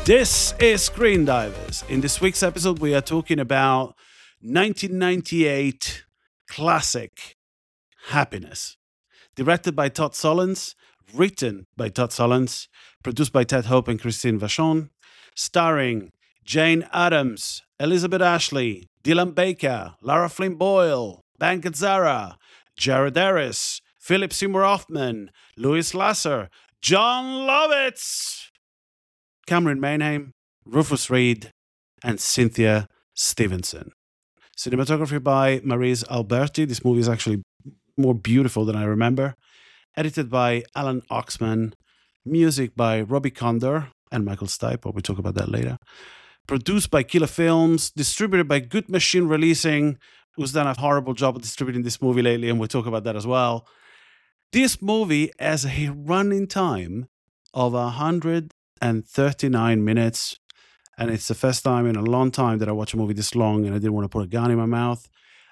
This is Screen Divers. In this week's episode, we are talking about 1998 classic Happiness. Directed by Todd Solondz, written by Todd Solondz, produced by Ted Hope and Christine Vachon, starring Jane Addams, Elizabeth Ashley, Dylan Baker, Lara Flynn Boyle, Ben Gazzara, Jared Harris, Philip Seymour Hoffman, Louis Lasser, John Lovitz, Cameron Mayhew, Rufus Reid, and Cynthia Stevenson. Cinematography by Maurice Alberti. This movie is actually more beautiful than I remember. Edited by Alan Oxman. Music by Robbie Condor and Michael Stipe. We'll talk about that later. Produced by Killer Films. Distributed by Good Machine Releasing, who's done a horrible job of distributing this movie lately, and we'll talk about that as well. This movie has a running time of 139 minutes, and it's the first time in a long time that I watch a movie this long, and I didn't want to put a gun in my mouth.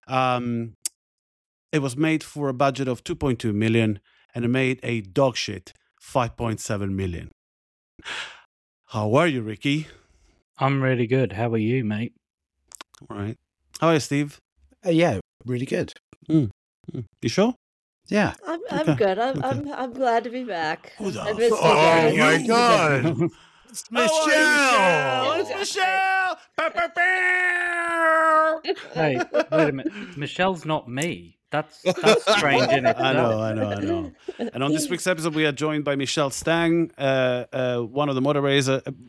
It was made for a budget of $2.2 million, and it made a dog shit $5.7 million. How are you, Ricky? I'm really good. How are you, mate? All right. How are you, Steve? Yeah, really good. You sure? Yeah. I'm good. I'm glad to be back. Who the I missed you Oh guys. my God. It's Michelle! Michelle. It's Michelle! Hey, wait a minute. Michelle's not me. That's strange in itself. I know. And on this week's episode, we are joined by Michelle Stang, one of the moderators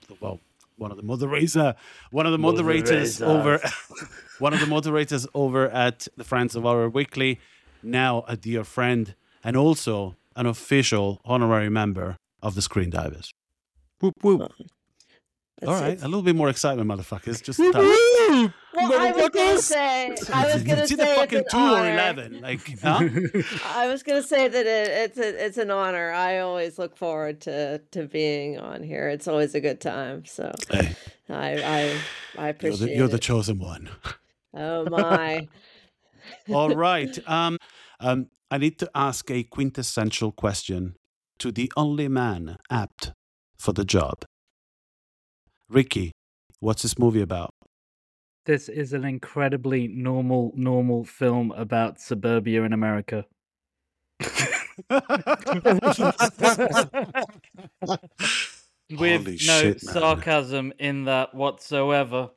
over at the Friends of Horror Weekly, now a dear friend, and also an official honorary member of the Screen Divers. Whoop whoop. All right, a little bit more excitement, motherfuckers. Just a touch. Well, I was gonna say It's either it's fucking an 2 or honor. 11. Like, huh? I was gonna say that it's an honor. I always look forward to being on here. It's always a good time. So Hey, I appreciate you're the it. chosen one. Oh my. All right. I need to ask a quintessential question to the only man apt for the job. Ricky, what's this movie about? This is an incredibly normal film about suburbia in America. With Holy no shit, man. sarcasm in that whatsoever.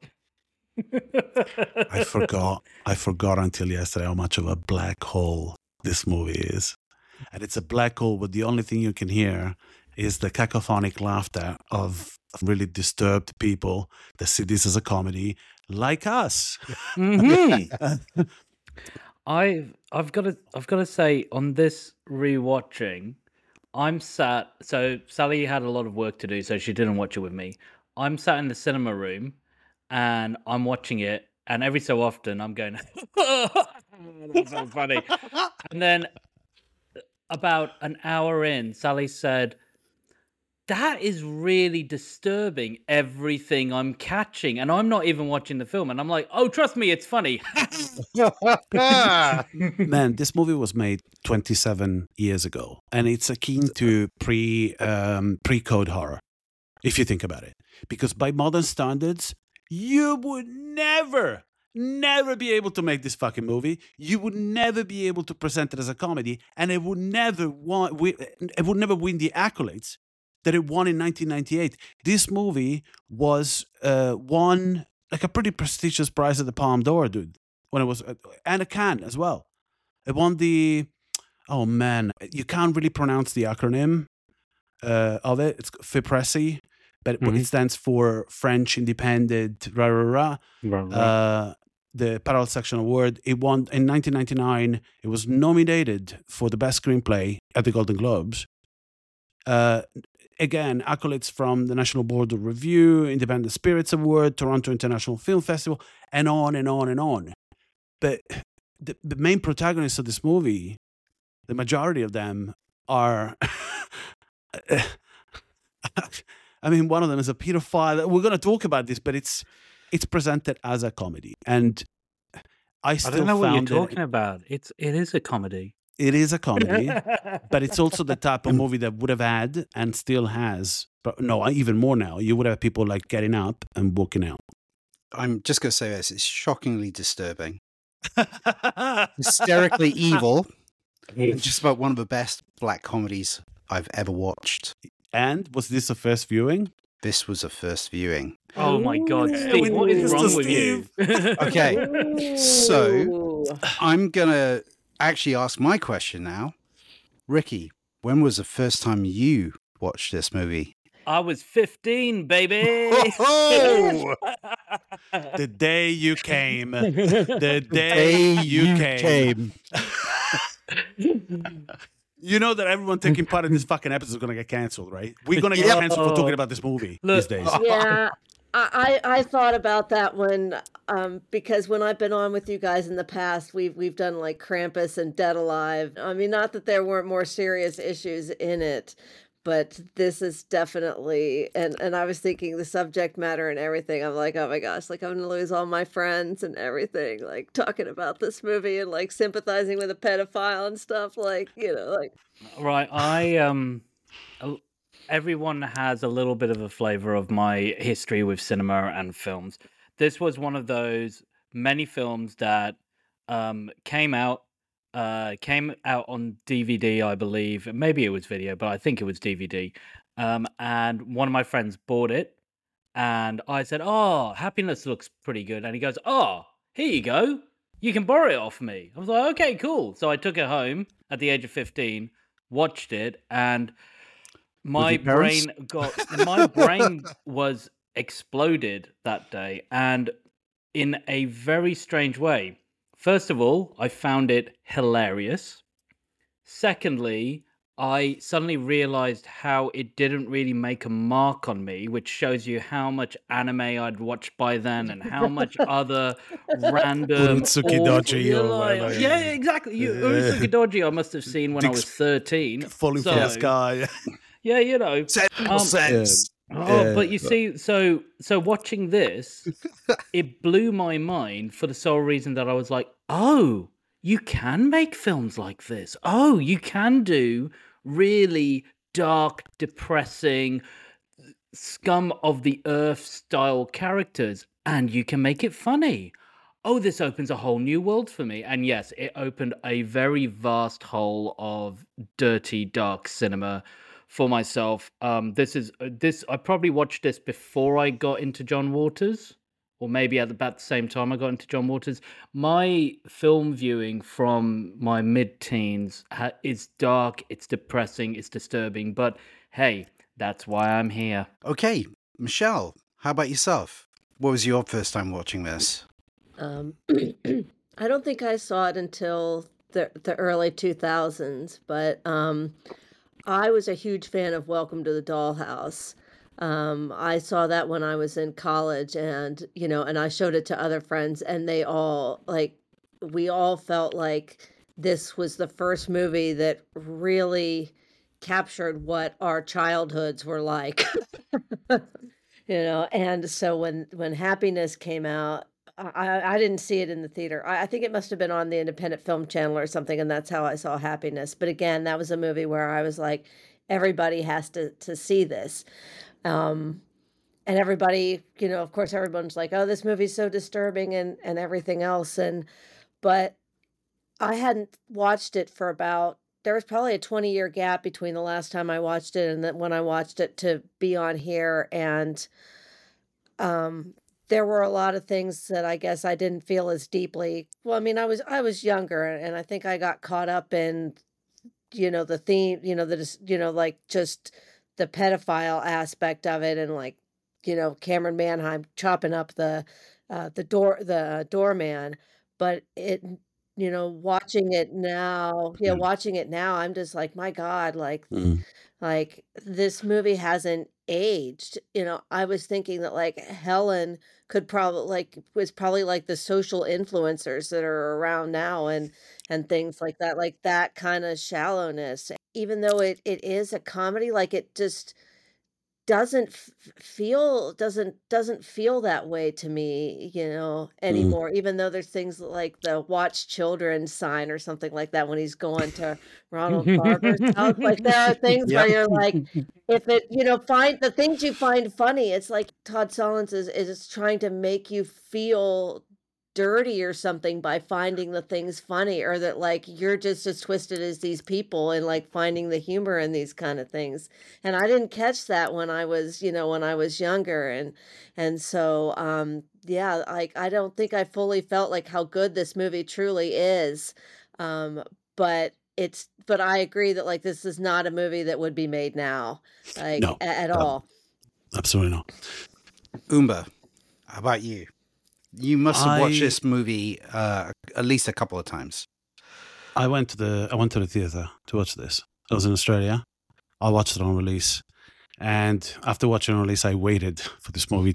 I forgot until yesterday how much of a black hole this movie is. And it's a black hole, but the only thing you can hear is the cacophonic laughter of really disturbed people that see this as a comedy, like us. Mm-hmm. I've got to say, on this rewatching, I'm sat. So Sally had a lot of work to do, so she didn't watch it with me. I'm sat in the cinema room, and I'm watching it, and every so often I'm going, "That's so funny." And then about an hour in, Sally said, "That is really disturbing, everything I'm catching." And I'm not even watching the film. And I'm like, "Oh, trust me, it's funny." Man, this movie was made 27 years ago, and it's akin to pre-code horror, if you think about it. Because by modern standards, you would never be able to make this fucking movie. You would never be able to present it as a comedy, and it would never win the accolades that it won in 1998. This movie was won like a pretty prestigious prize at the Palme d'Or, dude. When it was and a Cannes as well. It won the you can't really pronounce the acronym of it. It's FIPRESI, but it stands for French Independent the Parallel Section Award. It won in 1999. It was nominated for the best screenplay at the Golden Globes. Again, accolades from the National Board of Review, Independent Spirits Award, Toronto International Film Festival, and on and on and on. But the main protagonists of this movie, the majority of them are... I mean, one of them is a pedophile. We're going to talk about this, but it's presented as a comedy. And I still don't know what you're found talking about. It is a comedy. It is a comedy, but it's also the type of movie that would have had and still has, but no, even more now. You would have people like getting up and walking out. I'm just going to say this. It's shockingly disturbing. Hysterically evil. And just about one of the best black comedies I've ever watched. And was this a first viewing? This was a first viewing. Oh my God, Steve, what is wrong with you? Okay, so Ooh. I'm going to actually ask my question now. Ricky, when was the first time you watched this movie? I was 15, baby. Oh! The day you came. The day you came. You know that everyone taking part in this fucking episode is going to get cancelled, right? We're going to get canceled for talking about this movie these days. Yeah, I thought about that one because when I've been on with you guys in the past, we've done like Krampus and Dead Alive. I mean, not that there weren't more serious issues in it, but this is definitely, and I was thinking the subject matter and everything. I'm like, oh my gosh, like I'm gonna lose all my friends and everything, like talking about this movie and like sympathizing with a pedophile and stuff, like, you know, like. Right, everyone has a little bit of a flavor of my history with cinema and films. This was one of those many films that came out on DVD, I believe. Maybe it was video, but I think it was DVD. And one of my friends bought it, and I said, "Oh, Happiness looks pretty good." And he goes, "Oh, here you go. You can borrow it off me." I was like, "Okay, cool." So I took it home at the age of 15, watched it, and my brain was exploded that day, and in a very strange way. First of all, I found it hilarious. Secondly, I suddenly realized how it didn't really make a mark on me, which shows you how much anime I'd watched by then and how much other random Urutsuki Doji or whatever. Yeah, exactly. Urutsuki Doji I must have seen when I was 13. Falling from the sky. Yeah, you know. Sense. But you see, so watching this, it blew my mind for the sole reason that I was like, oh, you can make films like this. Oh, you can do really dark, depressing, scum of the earth style characters, and you can make it funny. Oh, this opens a whole new world for me. And yes, it opened a very vast hole of dirty, dark cinema for myself. I probably watched this before I got into John Waters, or maybe at about the same time I got into John Waters. My film viewing from my mid-teens is dark, it's depressing, it's disturbing, but hey, that's why I'm here. Okay, Michelle, how about yourself? What was your first time watching this? I don't think I saw it until the early 2000s, but I was a huge fan of Welcome to the Dollhouse. I saw that when I was in college, and and I showed it to other friends, and they all we all felt like this was the first movie that really captured what our childhoods were like. And so when Happiness came out, I didn't see it in the theater. I think it must have been on the Independent Film Channel or something, and that's how I saw Happiness. But again, that was a movie where I was like, everybody has to see this. And everybody, of course, everyone's like, oh, this movie's so disturbing and everything else. But I hadn't watched it for there was probably a 20-year gap between the last time I watched it and then when I watched it to be on here. And there were a lot of things that I guess I didn't feel as deeply. Well, I mean, I was younger, and I think I got caught up in, the theme, just the pedophile aspect of it, and Cameron Manheim chopping up the doorman. But watching it now, I'm just like, my God, like this movie hasn't aged. I was thinking that Helen could probably was probably like the social influencers that are around now and things like that kind of shallowness. Even though it is a comedy, it just doesn't doesn't feel that way to me, anymore, even though there's things like the watch children sign or something like that when he's going to Ronald Farmer's house. Like there are things where Yep. you're like, if it, find the things you find funny, it's like Todd Solondz is trying to make you feel dirty or something by finding the things funny, or that like you're just as twisted as these people and like finding the humor in these kind of things. And I didn't catch that when I was, when I was younger. And so yeah, like I don't think I fully felt like how good this movie truly is. But I agree that like this is not a movie that would be made now, like No, at no. all. Absolutely not. Umba, how about you? You must have watched this movie at least a couple of times. I went to the theater to watch this. I was in Australia. I watched it on release, and after watching it on release, I waited for this movie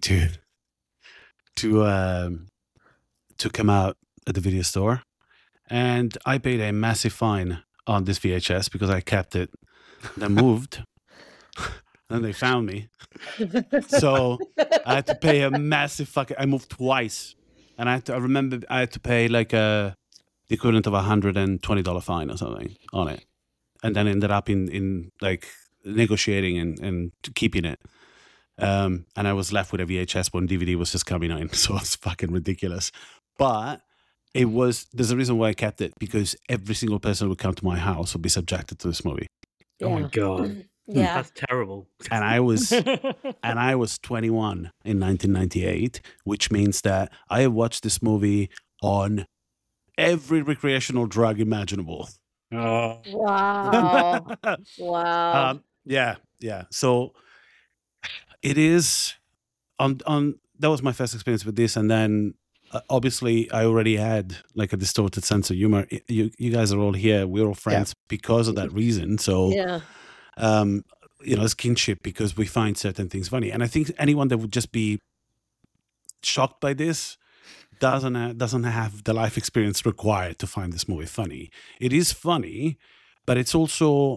to come out at the video store, and I paid a massive fine on this VHS because I kept it. Then moved, and they found me. So I had to pay a massive I moved twice, and I remember I had to pay like the equivalent of $120 fine or something on it, and then ended up in like negotiating and keeping it. And I was left with a VHS when DVD was just coming in, so it's fucking ridiculous. But there's a reason why I kept it, because every single person who would come to my house would be subjected to this movie. Oh my Yeah. god, Yeah. that's terrible. And I was 21 in 1998, which means that I have watched this movie on every recreational drug imaginable. Oh. Wow. Wow. Yeah. So it is on. That was my first experience with this, and then obviously I already had like a distorted sense of humor. You guys are all here. We're all friends because of that reason. So Yeah. it's kinship because we find certain things funny. And I think anyone that would just be shocked by this doesn't have the life experience required to find this movie funny. It is funny, but it's also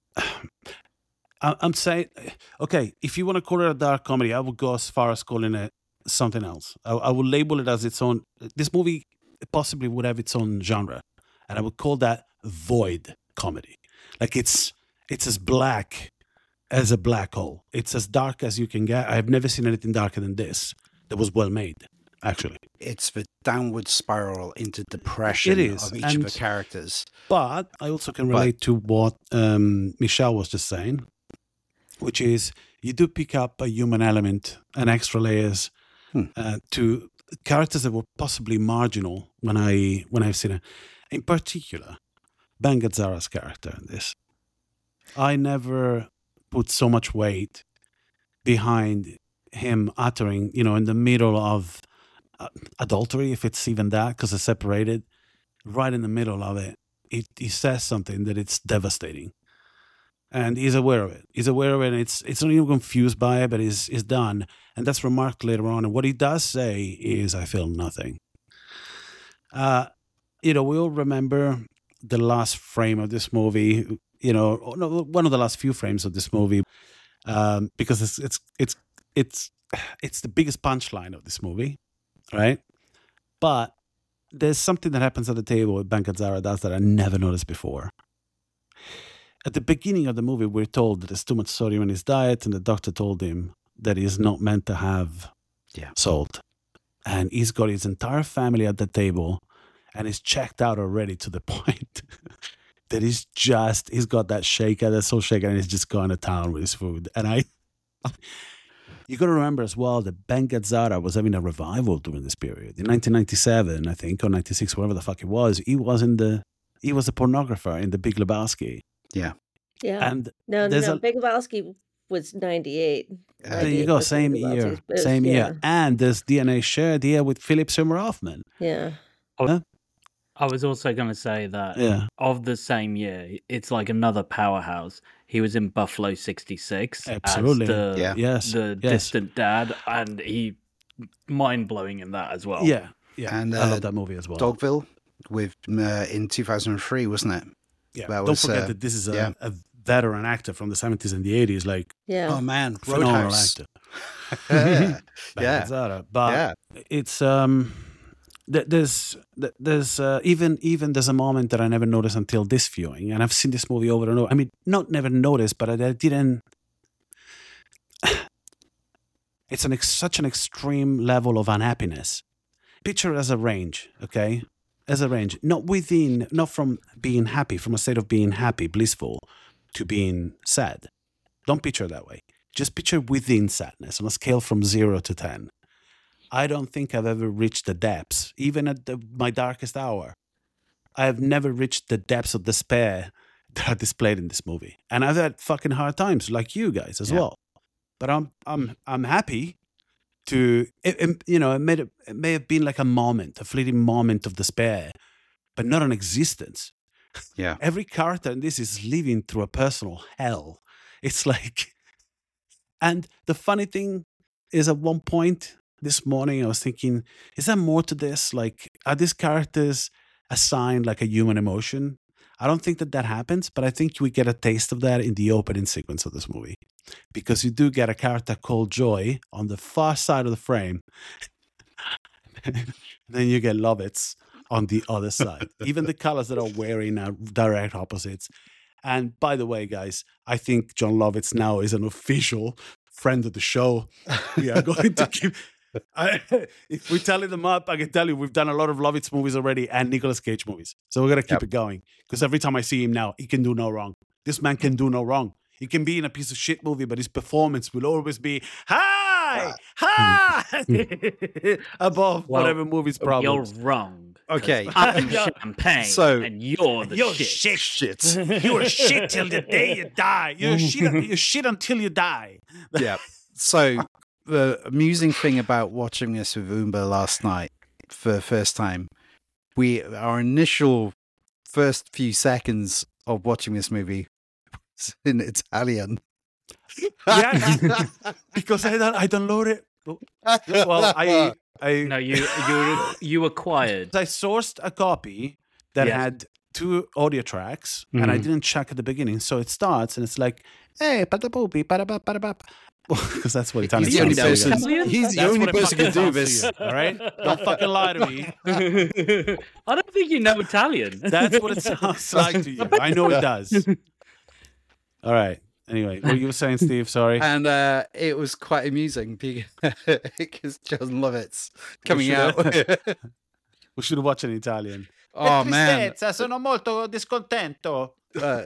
I'm saying, okay, if you want to call it a dark comedy, I would go as far as calling it something else. I would label it as its own. This movie possibly would have its own genre, and I would call that void comedy. Like it's as black as a black hole. It's as dark as you can get. I've never seen anything darker than this that was well made, actually. It's the downward spiral into depression It is, of each of the characters. But I also can relate to what Michelle was just saying, which is you do pick up a human element and extra layers to characters that were possibly marginal when I've seen it. In particular, Ben Gazzara's character in this. I never put so much weight behind him uttering, in the middle of adultery, if it's even that, because they're separated, right in the middle of it, he says something that it's devastating. And he's aware of it. And it's not even confused by it, but is done. And that's remarked later on. And what he does say is, I feel nothing. We all remember the last frame of this movie, one of the last few frames of this movie, because it's the biggest punchline of this movie, right? But there's something that happens at the table with Ben Gazzara does that I never noticed before. At the beginning of the movie, we're told that there's too much sodium in his diet, and the doctor told him that he's not meant to have salt. And he's got his entire family at the table, and he's checked out already to the point that he's got that shaker, that soul shaker, and he's just going to town with his food. And you got to remember as well that Ben Gazzara was having a revival during this period. In 1997, I think, or 96, whatever the fuck it was, he was a pornographer in The Big Lebowski. Yeah. Yeah. And No. Big Lebowski was 98. There you go. Same year. And there's DNA shared here with Philip Seymour Hoffman. Yeah. I was also going to say that of the same year, it's like another powerhouse. He was in Buffalo 66. Absolutely. As the distant dad, and he mind-blowing in that as well. Yeah. And I love that movie as well. Dogville with in 2003, wasn't it? Yeah. That Don't forget that this is a veteran actor from the 70s and the 80s, like Yeah. Oh man, phenomenal Roadhouse. actor. Yeah. Bad Zara. But Yeah. it's there's even there's a moment that I never noticed until this viewing, and I've seen this movie over and over. I mean, not never noticed, but I didn't. It's such an extreme level of unhappiness. Picture it as a range, okay? As a range, not from being happy, from a state of being happy, blissful, to being sad. Don't picture it that way. Just picture within sadness on a scale from 0 to 10. I don't think I've ever reached the depths, even at my darkest hour. I have never reached the depths of despair that are displayed in this movie, and I've had fucking hard times, like you guys as well. But I'm happy to it may have been like a fleeting moment of despair, but not an existence. Yeah. Every character in this is living through a personal hell. It's like, and the funny thing is, at one point this morning I was thinking, is there more to this? Like, are these characters assigned like a human emotion? I don't think that happens, but I think we get a taste of that in the opening sequence of this movie, because you do get a character called Joy on the far side of the frame. Then you get Lovitz on the other side. Even the colors that are wearing are direct opposites. And by the way, guys, I think Jon Lovitz now is an official friend of the show. We are going to keep... if we tally them up, I can tell you we've done a lot of Lovitz movies already and Nicolas Cage movies. So we're going to keep it going, because every time I see him now, he can do no wrong. This man can do no wrong. He can be in a piece of shit movie, but his performance will always be hi above whatever movie's problems. You're wrong. Okay. I'm champagne, So- and you're the You're shit. Shit. You're shit till the day you die. You're shit until you die. Yeah. So the amusing thing about watching this with Umber last night for the first time, our initial first few seconds of watching this movie was in Italian. Yeah, because I downloaded it. Well, I No, you acquired. I sourced a copy that Yes. had 2 audio tracks, and I didn't check at the beginning. So it starts, and it's like, hey, patapoopy, patapap. Because that's what Italian He's the only sounds like. person. He's the That's only what it person who can fucking do sounds to this. you, all right? Don't fucking lie to me. I don't think you know Italian. That's what it sounds like to you. I know it does. All right. Anyway, what you were saying, Steve? Sorry. And it was quite amusing because Jon Lovitz coming should out. We should watch in Italian. Oh man! Sono molto discontento. But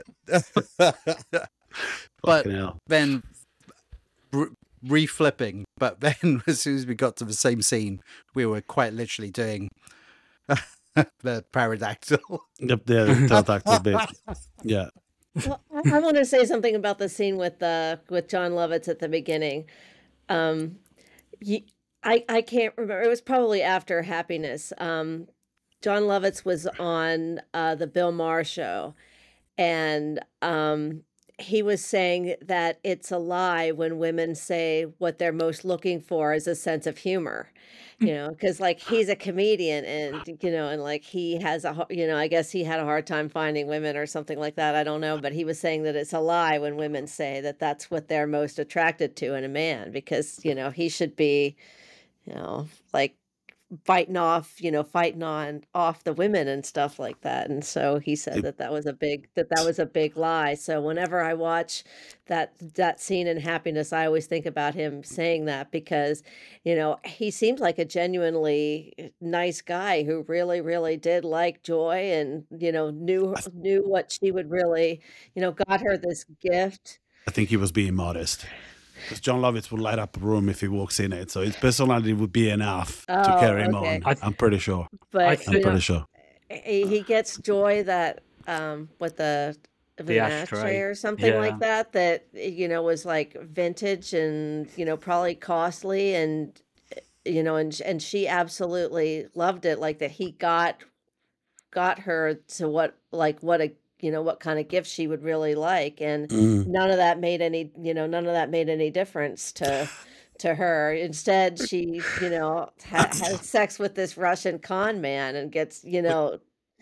Fucking hell. then reflipping. But then, as soon as we got to the same scene, we were quite literally doing the pterodactyl. Yep, the pterodactyl bit. Yeah. Well, I want to say something about the scene with Jon Lovitz at the beginning. I can't remember. It was probably after Happiness. Jon Lovitz was on the Bill Maher show, and he was saying that it's a lie when women say what they're most looking for is a sense of humor. Because like he's a comedian, and and like he has I guess he had a hard time finding women or something like that. I don't know, but he was saying that it's a lie when women say that that's what they're most attracted to in a man, because he should be, like fighting off the women and stuff like that. And so he said that was a big lie. So whenever I watch that scene in Happiness, I always think about him saying that, because he seems like a genuinely nice guy who really, really did like Joy, and knew what she would really, got her this gift. I think he was being modest. Because Jon Lovitz would light up a room if he walks in it. So his personality would be enough to carry him okay. on. I'm pretty sure. But I'm pretty sure. he gets Joy that with the ashtray or something like that was like vintage and probably costly, and and she absolutely loved it, like that he got her to what kind of gift she would really like, and none of that made any difference to her. Instead, she has sex with this Russian con man and gets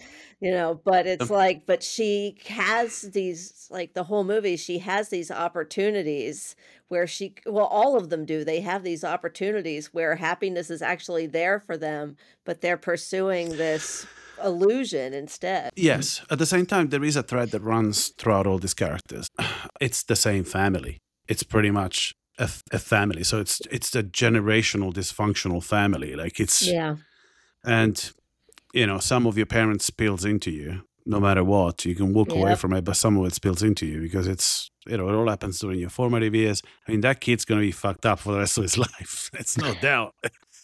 But it's like, but she has these, like the whole movie, she has these opportunities where all of them do. They have these opportunities where happiness is actually there for them, but they're pursuing this illusion instead. Yes. At the same time, there is a thread that runs throughout all these characters. It's the same family. It's pretty much a family. So it's a generational dysfunctional family. Like Yeah. And some of your parents spills into you. No matter what, you can walk away from it, but some of it spills into you because it's it all happens during your formative years. I mean, that kid's gonna be fucked up for the rest of his life. It's no doubt.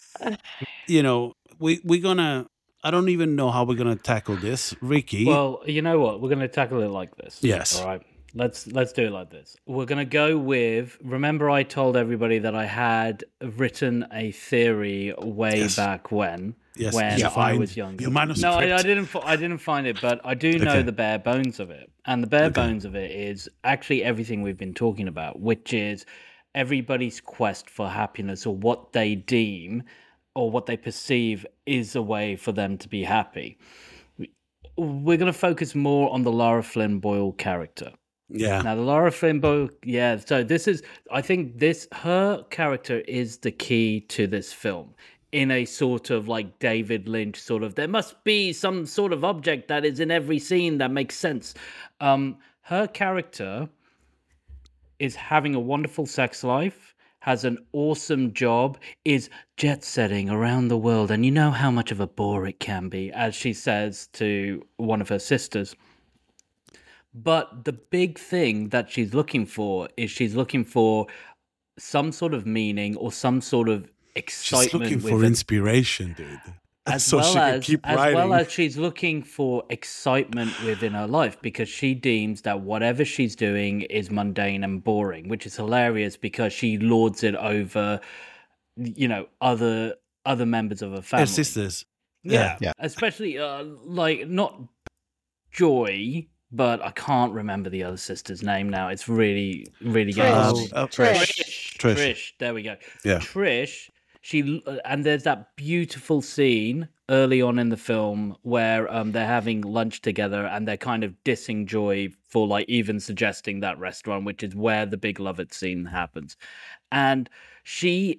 We're gonna. I don't even know how we're gonna tackle this, Ricky. Well, you know what? We're gonna tackle it like this. Yes. All right. Let's do it like this. We're gonna go with. Remember, I told everybody that I had written a theory way back when. Yes. When I was younger. No, I didn't find it, but I do know the bare bones of it. And the bare bones of it is actually everything we've been talking about, which is everybody's quest for happiness, or what they deem or what they perceive is a way for them to be happy. We're going to focus more on the Lara Flynn Boyle character. Yeah. Now, the Lara Flynn Boyle, so I think her character is the key to this film. In a sort of like David Lynch sort of, there must be some sort of object that is in every scene that makes sense. Her character is having a wonderful sex life, has an awesome job, is jet setting around the world. And you know how much of a bore it can be, as she says to one of her sisters. But the big thing that she's looking for is some sort of meaning or some sort of excitement. She's looking for inspiration, dude. As well as she's looking for excitement within her life, because she deems that whatever she's doing is mundane and boring, which is hilarious because she lords it over, other members of her family. Her sisters. Yeah. Especially like not Joy, but I can't remember the other sister's name now. It's really, really getting Trish. There we go. Yeah. Trish. And there's that beautiful scene early on in the film where they're having lunch together and they're kind of dissing Joy for like even suggesting that restaurant, which is where the big love it scene happens. And she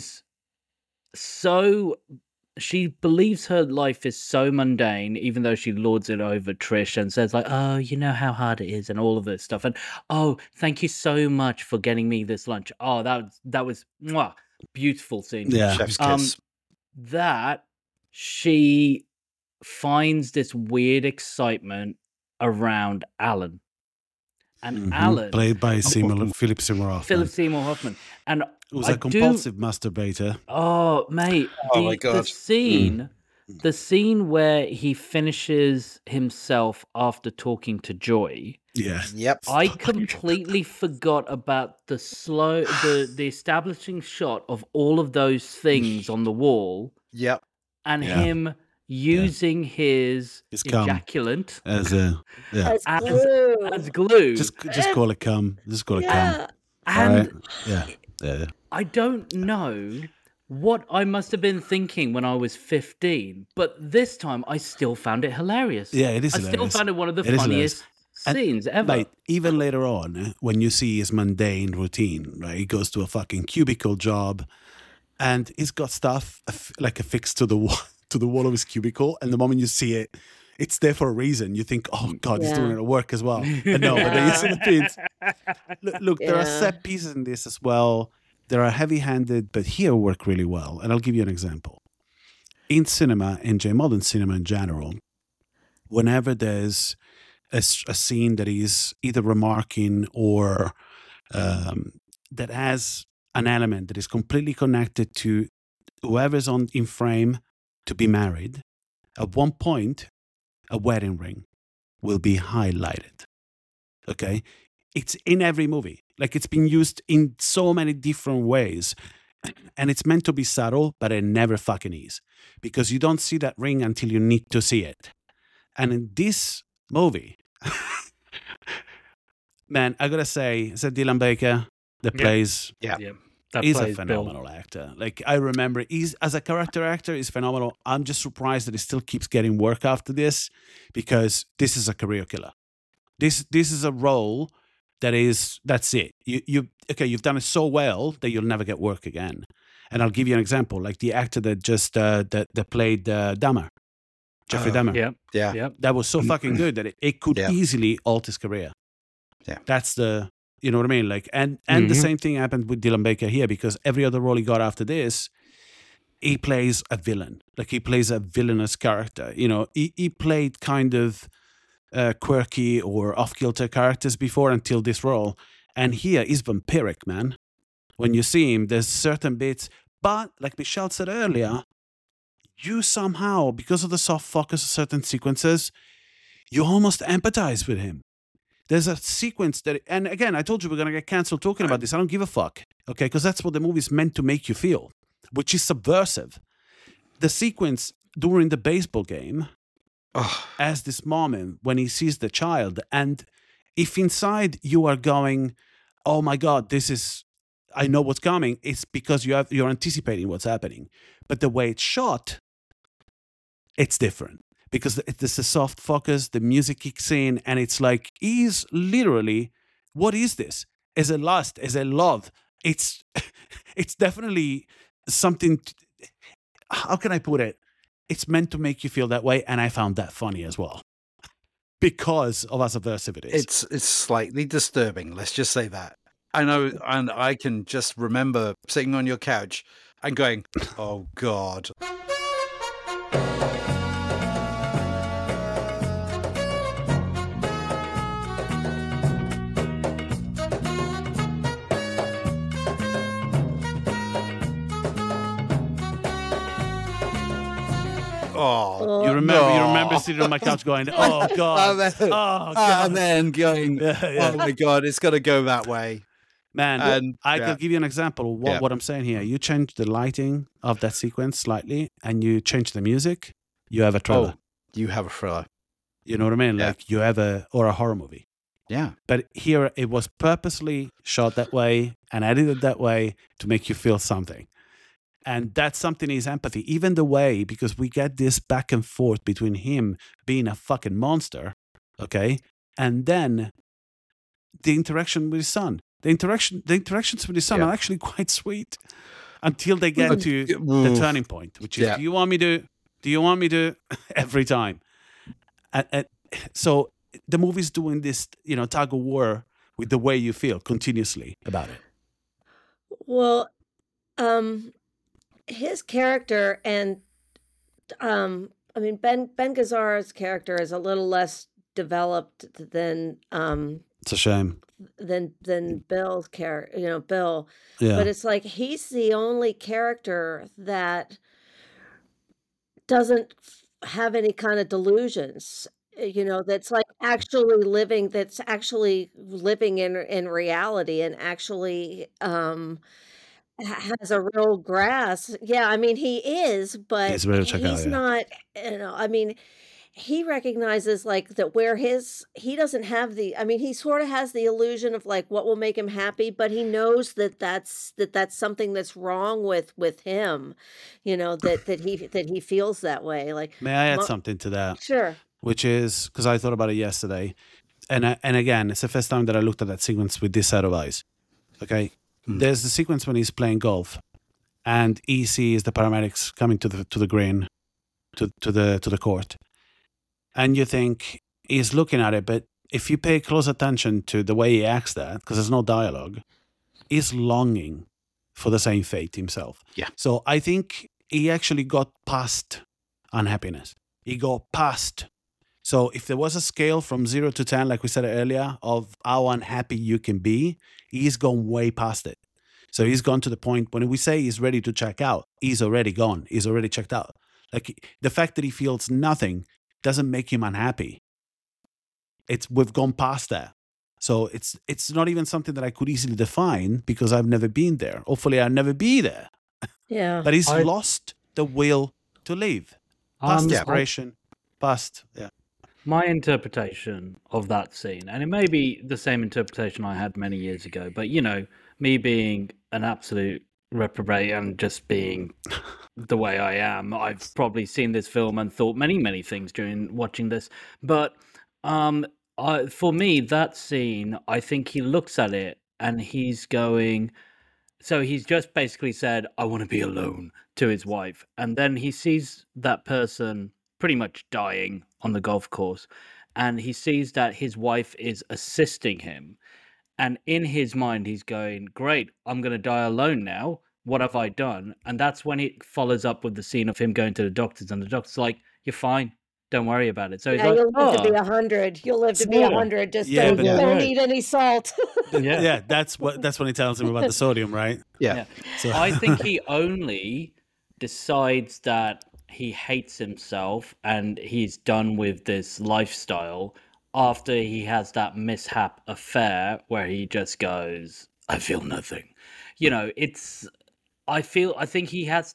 believes her life is so mundane, even though she lords it over Trish and says like, oh, you know how hard it is and all of this stuff. And, oh, thank you so much for getting me this lunch. Oh, that was mwah, beautiful scene. Yeah. Chef's kiss. That she finds this weird excitement around Alan. And Alan, played by Philip Seymour Hoffman. And it was a compulsive masturbator. Oh, mate. My God. The scene where he finishes himself after talking to Joy. Yeah. Yep. I completely forgot about the establishing shot of all of those things on the wall. Yep. And him using his ejaculant as glue. Just call it cum. Just call it cum. And yeah. I don't know what I must have been thinking when I was 15, but this time I still found it hilarious. Yeah, it is hilarious. I still found it one of the funniest scenes ever. Mate, even later on, when you see his mundane routine, right? He goes to a fucking cubicle job, and he's got stuff like affixed to the wall of his cubicle, and the moment you see it, it's there for a reason. You think, oh God, he's doing it at work as well. And no, but then you see the pins. Look, there are set pieces in this as well. There are heavy-handed, but here work really well. And I'll give you an example. In cinema, modern cinema in general, whenever there's a scene that is either remarking or that has an element that is completely connected to whoever's in frame to be married, at one point, a wedding ring will be highlighted. Okay? It's in every movie. Like, it's been used in so many different ways. And it's meant to be subtle, but it never fucking is. Because you don't see that ring until you need to see it. And in this movie, man, I gotta say, is that Dylan Baker that plays? Yeah. that He's a plays Bill. phenomenal actor. Like, I remember, he's as a character actor, he's phenomenal. I'm just surprised that he still keeps getting work after this, because this is a career killer. This is a role that's it. You've done it so well that you'll never get work again. And I'll give you an example, like the actor that just that played Dahmer, Jeffrey Dahmer. Yeah. That was so fucking good that it could easily alter his career. Yeah. That's the, you know what I mean? Like, and the same thing happened with Dylan Baker here, because every other role he got after this, he plays a villain. Like, he plays a villainous character. You know, he played kind of quirky or off-kilter characters before until this role. And here he's vampiric, man. When you see him, there's certain bits. But, like Michelle said earlier, you somehow, because of the soft focus of certain sequences, you almost empathize with him. There's a sequence that, and again, I told you we're going to get canceled talking about this. I don't give a fuck, okay? Because that's what the movie's meant to make you feel, which is subversive. The sequence during the baseball game has this moment when he sees the child, and if inside you are going, oh my God, I know what's coming, it's because you're anticipating what's happening. But the way it's shot, it's different. Because it's a soft focus, the music kicks in, and it's like, he's literally, what is this? Is it lust? Is it love? It's definitely something, how can I put it? It's meant to make you feel that way, and I found that funny as well. Because of how subversive it is. It's slightly disturbing, let's just say that. I know, and I can just remember sitting on your couch and going, oh God. Oh, you remember sitting on my couch going, oh God, oh God. And then going, oh my God, it's got to go that way. Man, and I could give you an example of what I'm saying here. You change the lighting of that sequence slightly, and you change the music, you have a thriller. Oh, you have a thriller. You know what I mean? Like, you have a horror movie. Yeah. But here, it was purposely shot that way and edited that way to make you feel something. And that something is empathy. Even the way, because we get this back and forth between him being a fucking monster, okay? And then the interaction with his son. The interactions with his son are actually quite sweet until they get to the turning point, which is, do you want me to, every time. So the movie's doing this, tug of war with the way you feel continuously about it. Well, his character and Ben Gazzara's character is a little less developed than it's a shame than Bill's character, Bill. Yeah. But it's like he's the only character that doesn't have any kind of delusions. That's like actually living in reality and actually has a real grasp. Yeah, I mean, he is, but He's ready to check out, he's not, he recognizes like that where he doesn't have he sort of has the illusion of like what will make him happy, but he knows that's something that's wrong with him, that he feels that way. Like, may I add something to that? Sure. Which is, because I thought about it yesterday, and again, it's the first time that I looked at that sequence with this set of eyes. Okay, there's the sequence when he's playing golf, and he sees the paramedics coming to the green, to the court, and you think he's looking at it, but if you pay close attention to the way he acts that, because there's no dialogue, he's longing for the same fate himself. Yeah. So I think he actually got past unhappiness. He got past. So if there was a scale from 0 to 10, like we said earlier, of how unhappy you can be, he's gone way past it. So he's gone to the point when we say he's ready to check out, he's already gone. He's already checked out. Like, the fact that he feels nothing doesn't make him unhappy. We've gone past that. So it's not even something that I could easily define because I've never been there. Hopefully I'll never be there. Yeah. But he's lost the will to live. Past desperation. Past, My interpretation of that scene, and it may be the same interpretation I had many years ago, but me being an absolute reprobate and just being the way I am, I've probably seen this film and thought many things during watching this. But for me, that scene, I think he looks at it and he's going. So he's just basically said, "I want to be alone" to his wife, and then he sees that person pretty much dying on the golf course, and he sees that his wife is assisting him. And in his mind, he's going, "Great, I'm going to die alone now. What have I done?" And that's when it follows up with the scene of him going to the doctors, and the doctor's like, "You're fine. Don't worry about it." So he's Yeah, like, you'll live to be "Oh, 100. You'll live to be Yeah. 100. Just Yeah, don't, but- don't Right. eat any salt. yeah." That's when he tells him about the sodium, right? Yeah. So I think he only decides that he hates himself and he's done with this lifestyle after he has that mishap affair where he just goes, "I feel nothing." You know, I think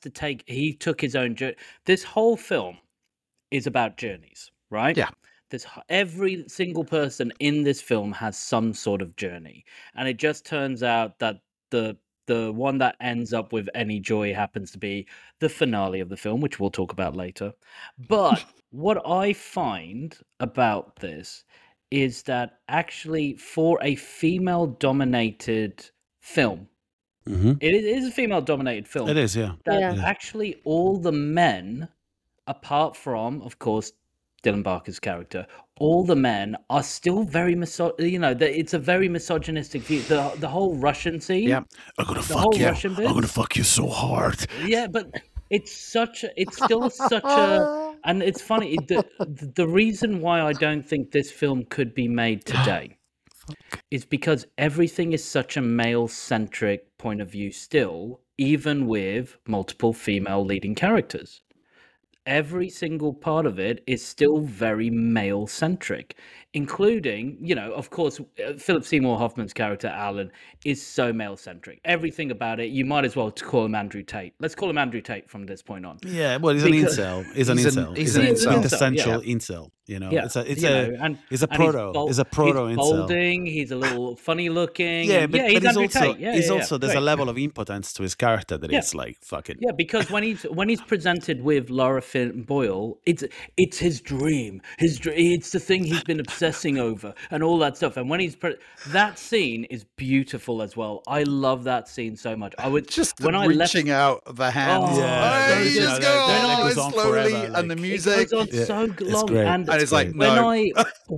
he took his own journey. This whole film is about journeys, right? Yeah. Every single person in this film has some sort of journey, and it just turns out that the one that ends up with any joy happens to be the finale of the film, which we'll talk about later. But what I find about this is that actually, for a female-dominated film, Mhm. it is a female-dominated film. It is, yeah. That Yeah. actually all the men, apart from, of course, Dylan Barker's character, all the men are still very it's a very misogynistic view. The whole Russian scene, Yeah. I'm gonna the whole fuck you. Russian bit. I'm gonna fuck you so hard. Yeah, but it's still such a, and it's funny. The reason why I don't think this film could be made today is because everything is such a male-centric point of view still, even with multiple female leading characters. Every single part of it is still very male-centric, including, of course, Philip Seymour Hoffman's character, Alan, is so male-centric. Everything about it, you might as well call him Andrew Tate. Let's call him Andrew Tate from this point on. Yeah, well, he's Because- an incel. He's an He's incel. he's an incel. quintessential incel. You know, Yeah, it's a and he's a and proto. He's a proto he's incel. balding. He's a little funny looking. Yeah, and but he's he's Andrew also Tate. Yeah, he's yeah, also there's a great. level of impotence to his character that Yeah. it's like fucking. Yeah, because when he's presented with Laura Flynn Boyle, it's his dream. It's the thing he's been obsessing over and all that stuff. And when that scene is beautiful as well. I love that scene so much. I would Just when I reaching left. out the hands. Oh, Yeah, Hey, you know, just that- go that on goes on slowly, forever, and the like- It music. goes on Yeah, so it's long, great. and it's like, great.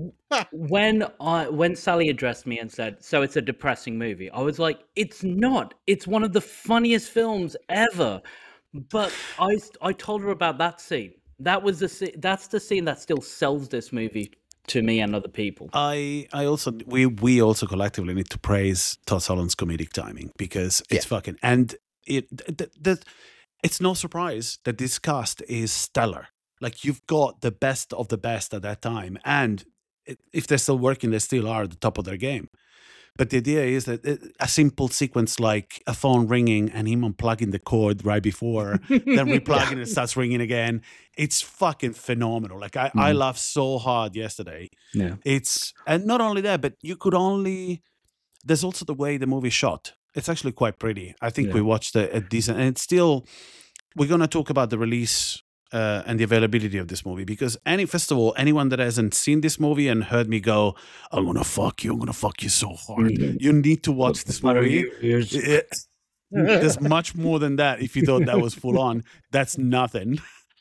when Sally addressed me and said, "So it's a depressing movie," I was like, "It's not. It's one of the funniest films ever." But I told her about that scene. That's the scene that still sells this movie to me and other people. I also we also collectively need to praise Todd Solondz' comedic timing because it's fucking and it's no surprise that this cast is stellar. Like you've got the best of the best at that time, and if they're still working, they still are at the top of their game. But the idea is that a simple sequence like a phone ringing and him unplugging the cord right before, then replugging it starts ringing again. It's fucking phenomenal. Like I laughed so hard yesterday. Yeah. And not only that, but there's also the way the movie shot. It's actually quite pretty. I think we watched a decent, and it's still, we're going to talk about the release and the availability of this movie because first of all, anyone that hasn't seen this movie and heard me go, I'm going to fuck you so hard. You need to watch this movie. There's much more than that. If you thought that was full on, that's nothing.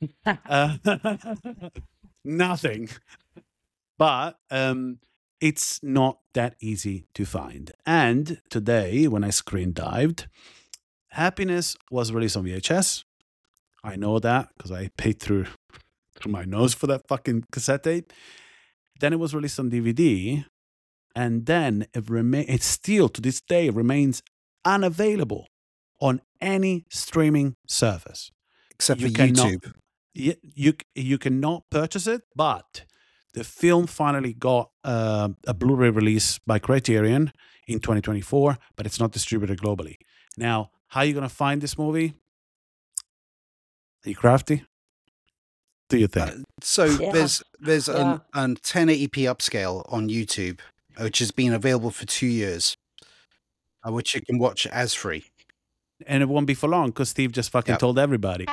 Nothing. But it's not that easy to find. And today, when I screen dived, Happiness was released on VHS. I know that because I paid through my nose for that fucking cassette tape. Then it was released on DVD. And then it still, to this day, remains unavailable on any streaming service. Except for You cannot- YouTube. You cannot purchase it, but the film finally got a Blu-ray release by Criterion in 2024, but it's not distributed globally. Now, how are you going to find this movie? Are you crafty? Do you think? So Yeah. there's Yeah. an 1080p upscale on YouTube, which has been available for 2 years, which you can watch as free. and it won't be for long because Steve just fucking told everybody.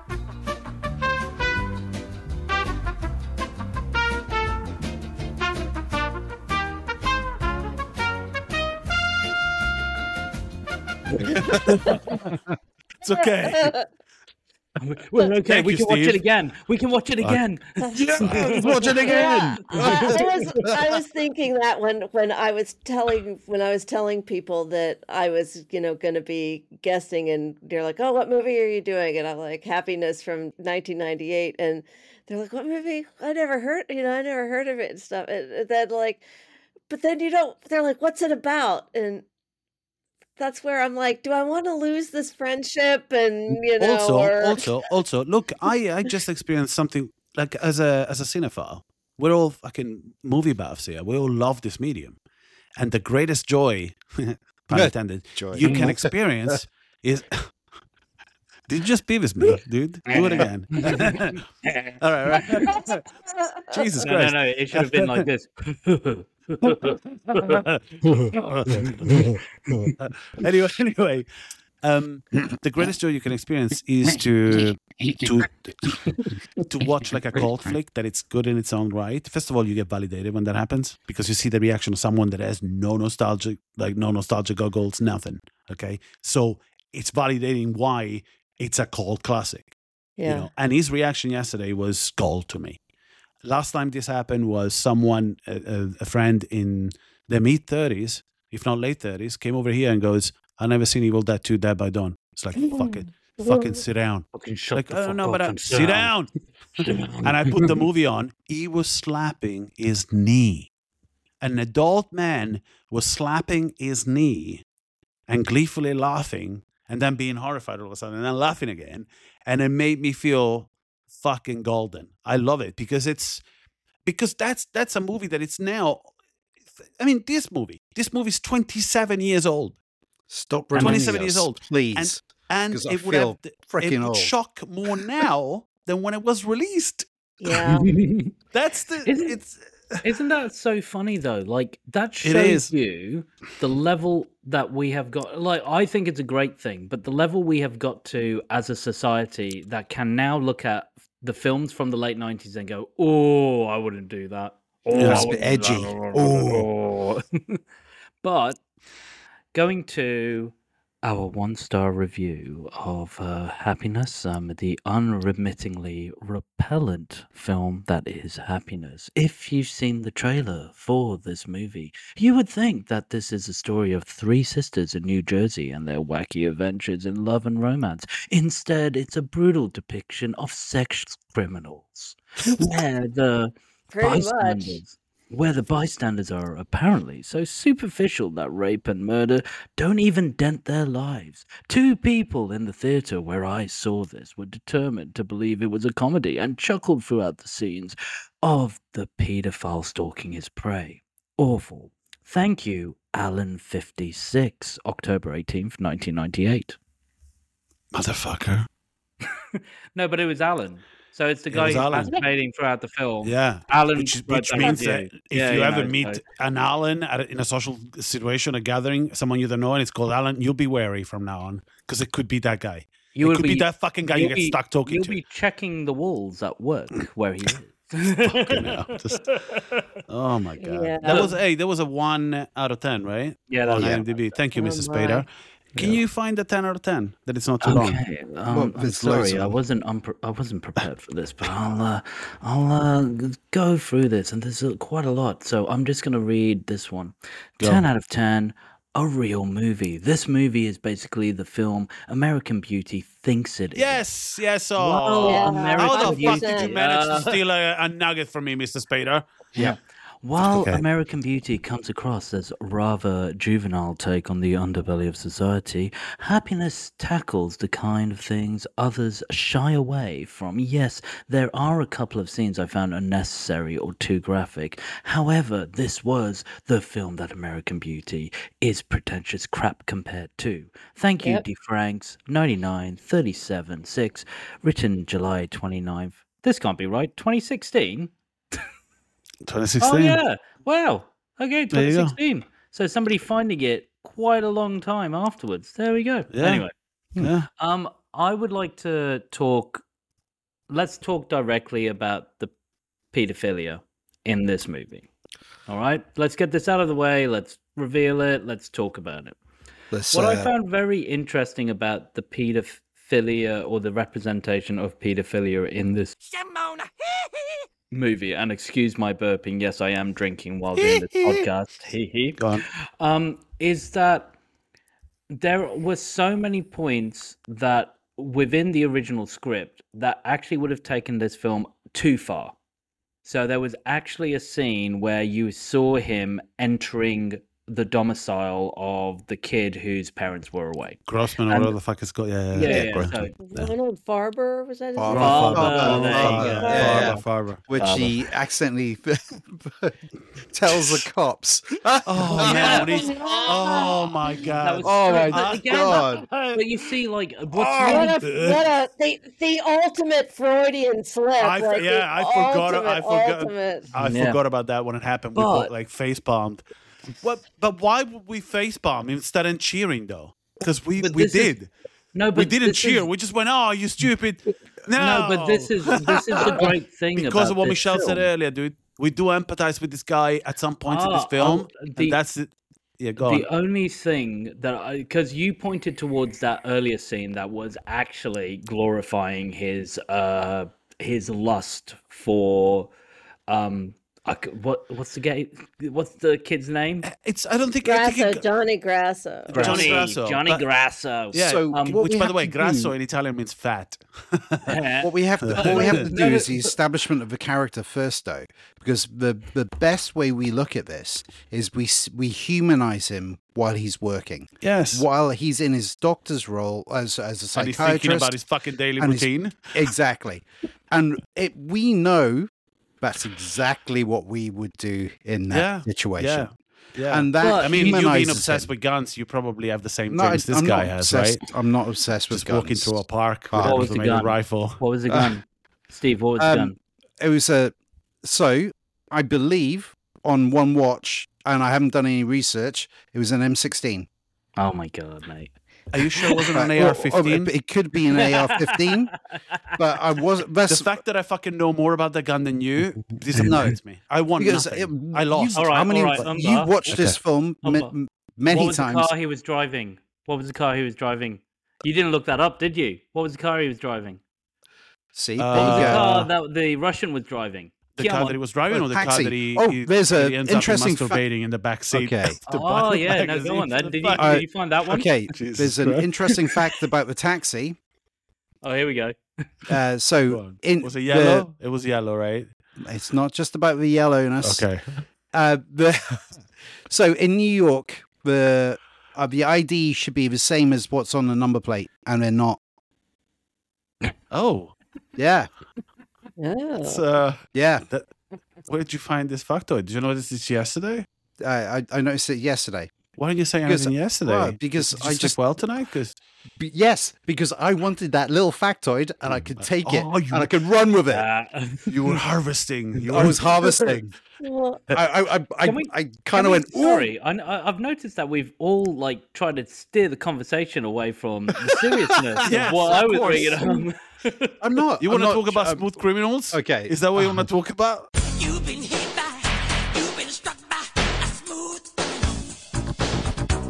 It's okay. Well, okay, Thank we you, can watch Steve. it again. We can watch it again. Let's watch it again. I was thinking that when I was telling people that I was going to be guesting, and they're like, "Oh, what movie are you doing?" And I'm like, "Happiness" from 1998, and they're like, "What movie? I never heard of it and stuff." And then but then they're like, "What's it about?" And that's where I'm like, do I want to lose this friendship? And Also, look, I just experienced something like as a cinephile. We're all fucking movie buffs here. We all love this medium, and the greatest joy, pun intended, you can experience is. Did you just Beavis me, dude? Do it again. All right. Jesus Christ. No. It should have been like this. Anyway, the greatest joy you can experience is to watch like a cult flick that it's good in its own right. First of all, you get validated when that happens because you see the reaction of someone that has no nostalgia goggles, nothing. Okay, so it's validating why it's a cult classic. yeah. And his reaction yesterday was gold to me. Last time this happened was someone, a friend in their mid-30s, if not late 30s, came over here and goes, "I've never seen Evil Dead 2 Dead by Dawn." It's like, fuck it. Fucking sit down. Fucking shut Like, the fuck oh, no, up but and sit down. And I put the movie on. He was slapping his knee. An adult man was slapping his knee and gleefully laughing and then being horrified all of a sudden and then laughing again. And it made me feel fucking golden. I love it because that's a movie that it's now. I mean, this movie's 27 years old. Stop reminding 27 years us, old. please. And 'Cause I it would feel have freaking it would old. shock more now than when it was released. Yeah. That's the Isn't that so funny though? Like that It shows is. you the level that we have got. Like I think it's a great thing, but the level we have got to as a society that can now look at the films from the late 90s and go, "Oh, I wouldn't do that." Oh, Yeah, I it's a bit wouldn't do edgy. that. Oh. But going to our one-star review of Happiness, the unremittingly repellent film that is Happiness. If you've seen the trailer for this movie, you would think that this is a story of three sisters in New Jersey and their wacky adventures in love and romance. Instead, it's a brutal depiction of sex criminals, where the Pretty much. bystanders are apparently so superficial that rape and murder don't even dent their lives. Two people in the theater where I saw this were determined to believe it was a comedy and chuckled throughout the scenes of the paedophile stalking his prey. Awful. Thank you, Alan56, October 18th, 1998. motherfucker. No, but it was Alan. So it's the It guy was who's Alan. participating throughout the film. Yeah. Alan Which wrote that means review. that if you Yeah, ever no, meet so- an Alan in a social situation, a gathering, someone you don't know, and it's called Alan, you'll be wary from now on because it could be that guy. You it will could be that fucking guy you you'll get be- stuck talking You'll to. be checking the walls at work where he is. Fucking hell. Oh my god. Yeah. That was a 1 out of 10, right? Yeah, that On was IMDb. Thank you, Oh Mrs. my. Spader. Can you find a 10 out of 10 that it's not too long? Okay, Well, I'm there's loads sorry, of I them. wasn't prepared for this, but I'll go through this, and there's quite a lot. So I'm just gonna read this one. Go. 10 out of 10. A real movie. This movie is basically the film American Beauty thinks it is. Yes. Wow, Oh, Yeah, how the fuck did you 100%. manage to steal a nugget from me, Mr. Spader? Yeah. While Okay. American Beauty comes across as rather juvenile take on the underbelly of society, Happiness tackles the kind of things others shy away from. Yes, there are a couple of scenes I found unnecessary or too graphic. However, this was the film that American Beauty is pretentious crap compared to. Thank you, Yep. D. Franks, 9937-6, written July 29th. This can't be right. 2016? 2016. Oh yeah! Wow. Okay, There you go. 2016. So somebody finding it quite a long time afterwards. There we go. Yeah. Anyway, Yeah. I would like to talk. Let's talk directly about the pedophilia in this movie. All right, let's get this out of the way. Let's reveal it. Let's talk about it. What I found very interesting about the pedophilia or the representation of pedophilia in this movie, and excuse my burping, yes, I am drinking while doing this podcast, Go on. is that there were so many points that within the original script that actually would have taken this film too far. So there was actually a scene where you saw him entering the domicile of the kid whose parents were away. Grossman or whatever the fuck it's called. Yeah. Grossman. Ronald Farber, was that his name? Farber, there you go. Farber. Which he accidentally tells the cops. Oh, Yeah. man. Oh, my That God. was Oh my but again, God. But you see, like, what's What really a the ultimate Freudian slip. I forgot about that when it happened. We But- both like face bombed. What? But why would we face bomb instead of cheering though? Because we But this is- did. no, but We didn't this cheer. is- We just went, "Oh, you stupid!" No, but this is the great thing because about of what this Michelle said film. earlier, dude. We do empathize with this guy at some points in this Ah, film, the- and that's it. Yeah, go The on. only thing that because you pointed towards that earlier scene that was actually glorifying his lust for what's the kid's name? It's. I don't think. I think Grasso, Johnny Grasso. Johnny Grasso, Johnny but- Grasso. Yeah. So, which, what we by have the way, to grasso do- in Italian means fat. What we have to do is the establishment of the character first, though, because the best way we look at this is we humanize him while he's working, Yes. while he's in his doctor's role as a And he's psychiatrist. thinking about his fucking daily and his- routine. Exactly, and we know that's exactly what we would do in that situation. Yeah. And that But- I mean, you being humanizes obsessed him. with guns, you probably have the same No, dreams this I'm guy not has, obsessed. right? I'm not obsessed with Just guns. walking through a park Ah. with What an was the automated gun? rifle. What was the gun? Steve, what was the gun? It was so I believe on one watch, and I haven't done any research. It was an M16. Oh my god, mate. Are you sure it wasn't an Well, AR-15? it could be an AR-15, but I wasn't. The fact that I fucking know more about the gun than you disappoints me. I won because nothing. I lost. All right, how many? all right, You watched this film Umber. many What was times. the car he was driving? What was the car he was driving? You didn't look that up, did you? What was the car he was driving? See, What What was the there you go. car that the Russian was driving? The Come car on. that he was driving, or the car Taxi. that he, Oh, he, there's he a ends interesting up masturbating in the back seat. Okay. The Oh yeah, no, magazine go on for then. the Did back. you find that one? Okay, Jesus there's an Christ. interesting fact about the taxi. Oh, here we go. Go So on. in Was it yellow? It was yellow, right? it's not just about the yellowness. Okay. So in New York, the ID should be the same as what's on the number plate, and they're not. Oh, Yeah, it's, Oh. yeah. where did you find this factoid? Did you notice this yesterday? I noticed it yesterday. Why didn't you say Because- anything yesterday? well, because Did I you just- sleep well tonight? Because Yes, because I wanted that little factoid, and I could take it, Oh, you- and I could run with it. you were harvesting. You I were was harvesting. Well, I Can we- kind of went. "Ooh." Sorry, I've noticed that we've all like tried to steer the conversation away from the seriousness Yes, of what of I was course. bringing home. I'm not. You I'm want to not- talk about I'm- smooth criminals? Okay. Is that what you want to talk about? You've been hit by, you've been struck by a smooth criminal.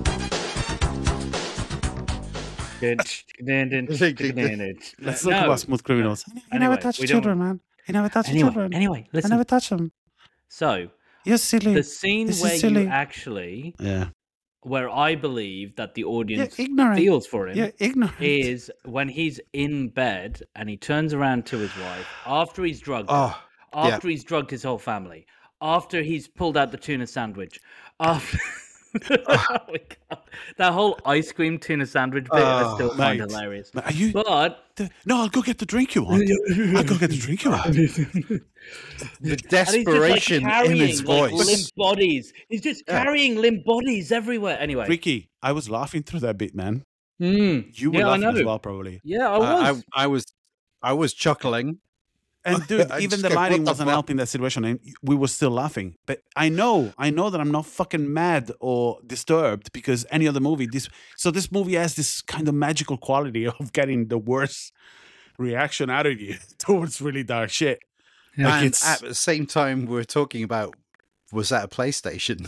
Let's talk about smooth criminals. I never touched children, man. I never touched Anyway, listen. touched them. So You're silly. the scene This is where silly. you actually, Yeah. where I believe that the You're audience ignorant. feels for him, You're ignorant. is when he's in bed and he turns around to his wife after he's drugged her, Oh, yeah. after he's drugged his whole family, after he's pulled out the tuna sandwich, after oh my god, that whole ice cream tuna sandwich bit I still find mate. hilarious. Are you? But No, I'll go get the drink you want. I'll go get the drink you want. the and he's just, like, desperation in carrying, his like, voice. limp bodies. He's just Yeah. carrying limp bodies everywhere. Anyway, Ricky, I was laughing through that bit, man. Mm. You were Yeah, I laughing as know. well, probably. Yeah, I was. I was chuckling. And dude, I even just the go, lighting what the wasn't fuck? helping that situation, and we were still laughing. But I know that I'm not fucking mad or disturbed because any other movie. This movie has this kind of magical quality of getting the worst reaction out of you towards really dark shit. Like And it's at the same time, we're talking about, was that a PlayStation?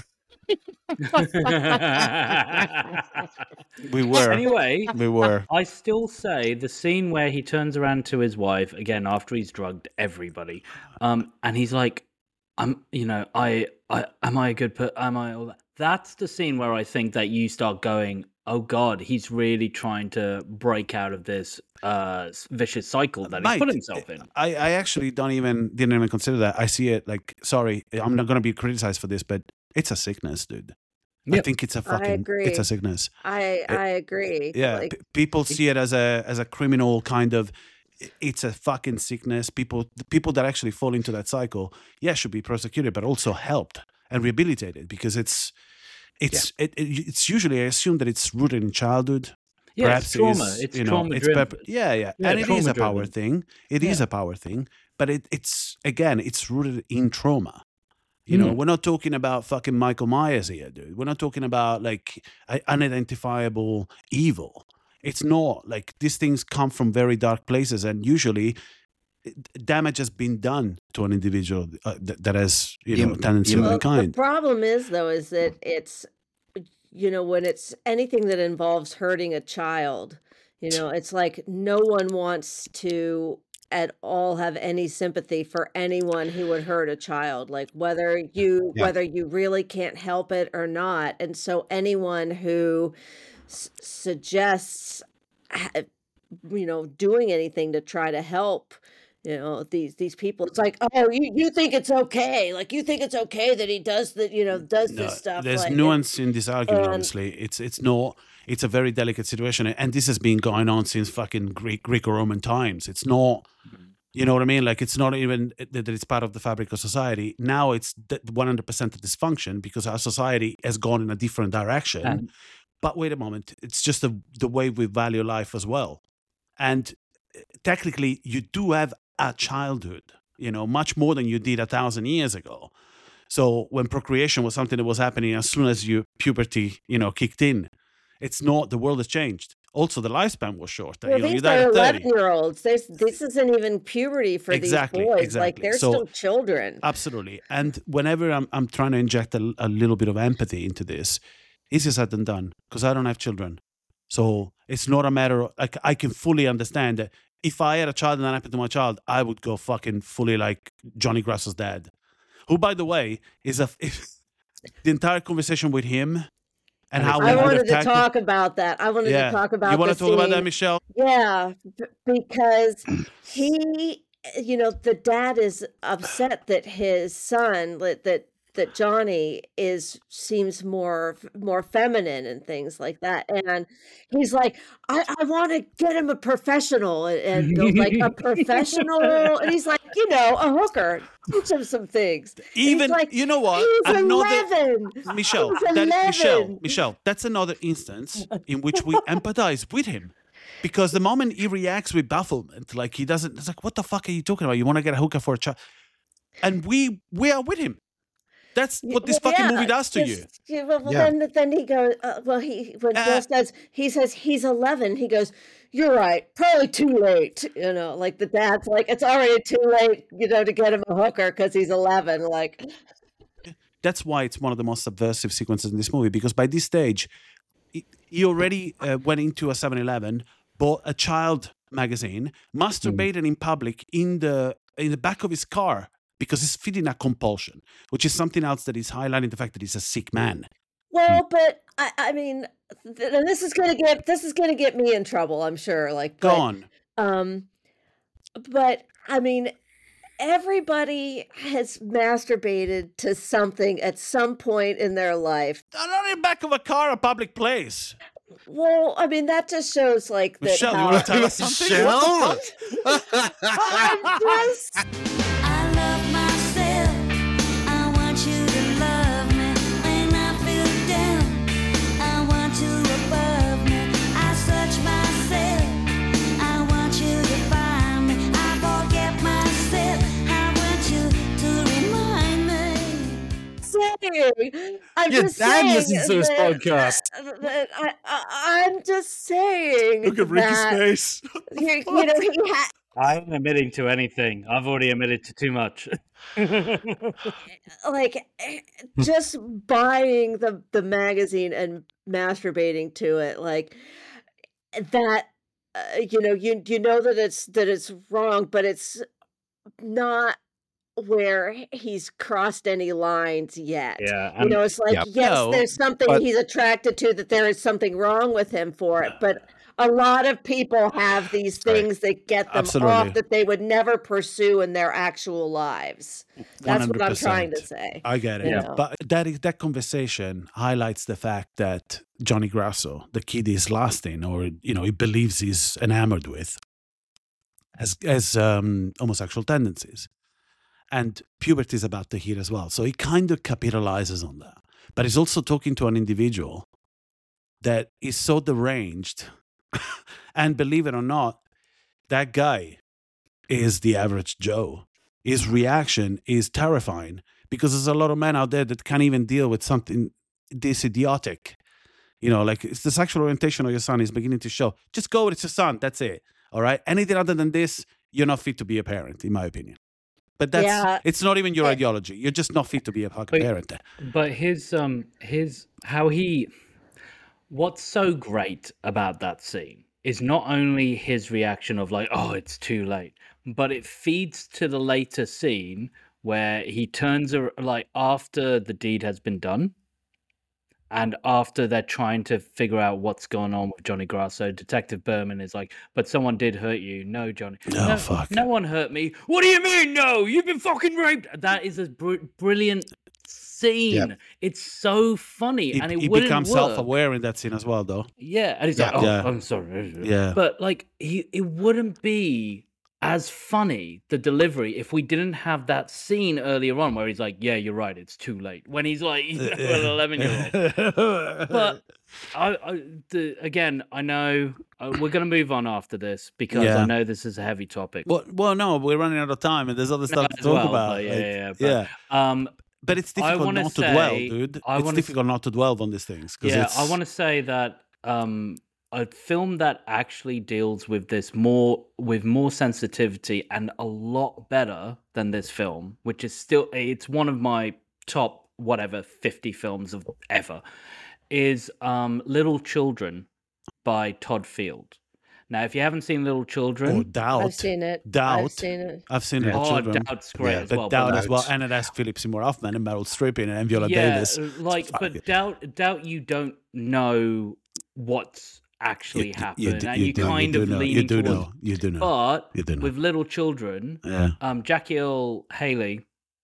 we were Anyway, we were. I still say the scene where he turns around to his wife again after he's drugged everybody, and he's like, "I'm, I am I a good am I all that?" That's the scene where I think that you start going, "Oh God, he's really trying to break out of this vicious cycle that he's put Mate, himself in." I actually didn't even consider that. I see it like, sorry, I'm not going to be criticized for this, but it's a sickness, dude. I Yep. think it's a I fucking, agree. it's a sickness. I agree. Yeah, Like, people see it as a criminal kind of. It's a fucking sickness. The people that actually fall into that cycle, yeah, should be prosecuted, but also helped and rehabilitated because it's usually, I assume that it's rooted in childhood. Yeah, Perhaps it's trauma. is, It's you know, trauma it's driven. yeah, Yeah, and it is a trauma power driven. thing. It is Yeah. a power thing, but it's again, it's rooted in trauma. You know, we're not talking about fucking Michael Myers here, dude. We're not talking about like unidentifiable evil. It's not like these things come from very dark places, and usually damage has been done to an individual that has tendency of Well, any the kind. problem is though, is that it's, when it's anything that involves hurting a child, it's like no one wants to at all have any sympathy for anyone who would hurt a child, like whether Yeah. you really can't help it or not. And so anyone who suggests doing anything to try to help these people, it's like, oh, you think it's okay, like you think it's okay that he does does No, this stuff, there's like, nuance in this argument. and- Obviously, it's not. It's a very delicate situation, and this has been going on since fucking Greco-Roman times. It's not. You know what I mean? Like, it's not even that it's part of the fabric of society. Now it's 100% a dysfunction because our society has gone in a different direction. And- But wait a moment, it's just the way we value life as well. And technically, you do have a childhood, much more than you did 1,000 years ago. So when procreation was something that was happening as soon as your puberty, kicked in, it's not, the world has changed. Also, the lifespan was shorter. Well, You these died are at 30. 11-year-olds. This isn't even pupuberty for Exactly, these boys. Like, exactly. they're So- still children. Absolutely. And whenever I'm trying to inject a little bit of empathy into this, easier said than done because I don't have children. So it's not a matter of, like, I can fully understand that if I had a child and that happened to my child, I would go fucking fully like Johnny Grasso's dad, who, by the way, is the entire conversation with him and how we I would wanted have to tackled. talk about that. I wanted to talk about You want the to talk about that, scene. Michelle? Yeah, because he, the dad is upset that his son, that Johnny seems more feminine and things like that, and he's like, I want to get him a professional, and Bill's like, a professional, and he's like, a hooker, teach him some things. And he's Even, like, you know what? he's Another- 11. Michelle, He's Michelle, 11. that's another instance in which we empathize with him. Because the moment he reacts with bafflement, like he doesn't, it's like, what the fuck are you talking about? You want to get a hooker for a child? And we are with him. That's what this fucking movie does to you. Yeah. Then he goes, when Bill says he's 11, he goes, you're right, probably too late. Like the dad's like, it's already too late, to get him a hooker because he's 11. Like, That's why it's one of the most subversive sequences in this movie, because by this stage, he already went into a 7-Eleven, bought a child magazine, masturbated in public in the back of his car because he's feeding a compulsion, which is something else that is highlighting the fact that he's a sick man. well, but I mean, and this is gonna get me in trouble, I'm sure. Like, Go but, on. But I mean, everybody has masturbated to something at some point in their life. Not in the back of a car, a public place. Well, I mean, that just shows like that. Michelle, you how- want to tell us something? Michelle? I'm just. I love myself. I want you to love me when I feel down. I want you above me. I search myself. I want you to find me. I forget myself. I'm Your just dad saying listens to this that- podcast. I'm just saying. Look at Ricky's that, face. You know, he had. I ain't admitting to anything. I've already admitted to too much. Like just buying the magazine and masturbating to it, like that. You know, you know that it's wrong, but it's not where he's crossed any lines yet. Yeah, You know, it's like, Yeah. yes, No, there's something but- he's attracted to, that there is something wrong with him for it, but a lot of people have these things that get them Absolutely. off that they would never pursue in their actual lives. That's what I'm trying to 100%. say. I get it. You know. But that conversation highlights the fact that Johnny Grasso, the kid he's lasting, or he believes he's enamored with, has homosexual tendencies. And puberty is about to hit as well. So he kind of capitalizes on that. But he's also talking to an individual that is so deranged. And believe it or not, that guy is the average Joe. His reaction is terrifying because there's a lot of men out there that can't even deal with something this idiotic. Like it's the sexual orientation of your son is beginning to show. Just go with your son. That's it. All right. Anything other than this, you're not fit to be a parent, in my opinion. But it's not even your ideology. You're just not fit to be a fucking parent. But what's so great about that scene is not only his reaction of like, oh, it's too late, but it feeds to the later scene where he turns like after the deed has been done. And after they're trying to figure out what's going on with Johnny Grasso, Detective Berman is like, but someone did hurt you. No, Johnny. Oh, fuck. No one hurt me. What do you mean, no? You've been fucking raped. That is a brilliant scene. Yep. It's so funny. He, and it he wouldn't becomes work. self-aware in that scene as well, though. Yeah. And he's like, oh, Yeah. I'm sorry. Yeah. But like, it wouldn't be as funny, the delivery, if we didn't have that scene earlier on where he's like, yeah, you're right, it's too late. When he's like, an 11-year-old. But again, I know we're going to move on after this because Yeah. I know this is a heavy topic. Well, no, we're running out of time and there's other stuff to as talk well, about. but yeah, Like, yeah, but, But it's I difficult wanna not to dwell, say- dude. I It's wanna difficult not to dwell on these things. yeah, It's, I want to say that a film that actually deals with this with more sensitivity and a lot better than this film, which is still, it's one of my top 50 films of ever, is Little Children by Todd Field. Now, if you haven't seen Little Children, Oh, Doubt. I've seen it. Doubt. I've seen it. I've seen Little Children. Doubt's great as But well. Doubt but as well. And it has Philip Seymour Hoffman and Meryl Streep in it and Viola Davis. like, but Doubt you don't know what's actually happened, and you kind of lean You do towards. know. You do know. But You do know. with Little Children, Yeah. Jackie Earle Haley,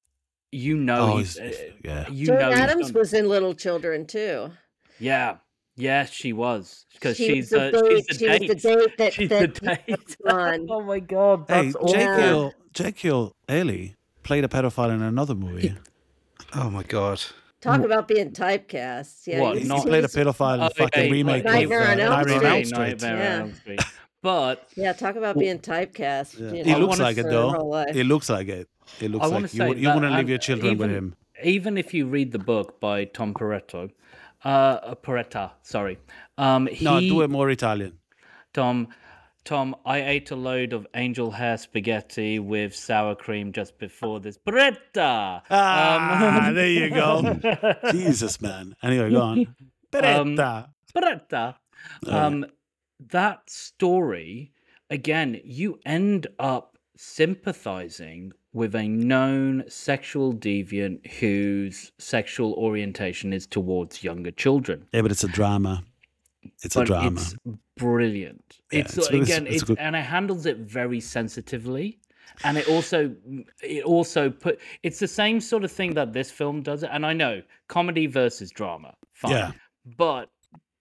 Oh, he's, yeah. you Joan know, he's Adams done- was in Little Children too. yeah, she was because She she's was the date. the She was the date that She's that the date. on. Oh my god, Hey, that's awful. Jackie Earle Haley played a pedophile in another movie. Oh my god. Talk about being typecast. Yeah, What, He not- played a pedophile in the fucking remake of Nightmare on Elm Nightmare on Elm Street. Street. Nightmare on Yeah. Elm Street. But Yeah, talk about being typecast. Yeah. You He know, looks wanna like it for though. her whole life. It looks like it. It looks I wanna like say you that, wouldn't leave and your children with even- him. even if you read the book by Tom Peretta, sorry, No, do it more Italian. Tom, I ate a load of angel hair spaghetti with sour cream just before this. Peretta! There you go. Jesus, man. Anyway, go on. Beretta. Peretta. That story, again, you end up sympathizing with a known sexual deviant whose sexual orientation is towards younger children. Yeah, but it's a drama. It's a But drama. it's brilliant. Yeah, it's it's good, again, it's good. and it handles it very sensitively. And it also it's the same sort of thing that this film does. And I know comedy versus drama, fine. Yeah. But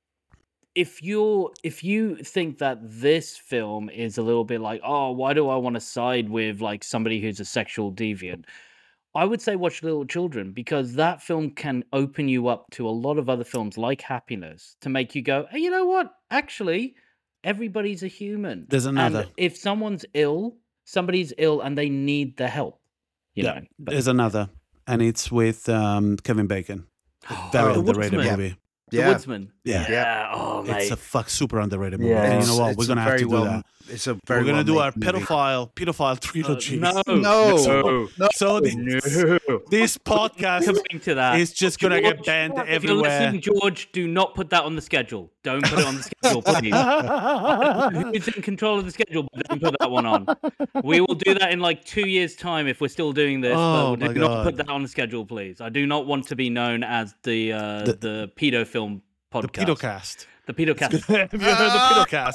if you think that this film is a little bit like, oh, why do I want to side with like somebody who's a sexual deviant? I would say watch Little Children, because that film can open you up to a lot of other films like Happiness to make you go, hey, you know what? Actually, everybody's a human. There's another. And if somebody's ill and they need the help, you know. But, There's another, and it's with Kevin Bacon. Very The underrated Woodsman. movie. The Yeah. Woodsman. Yeah. Oh, mate. It's a super underrated movie. Yeah. And you know what? It's We're a gonna have very to do that. It's a very We're gonna do our well-made movie. pedophile trilogy. No. No. So this podcast Coming to that. is just gonna get George, banned if you're everywhere. listening, George, do not put that on the schedule. Don't put it on the schedule, please. Who's in control of the schedule? But don't put that one on. We will do that in like 2 years' time if we're still doing this. Oh, but my do not God. put that on the schedule, please. I do not want to be known as the pedo film The podcast. pedocast. The pedocast. Have you heard the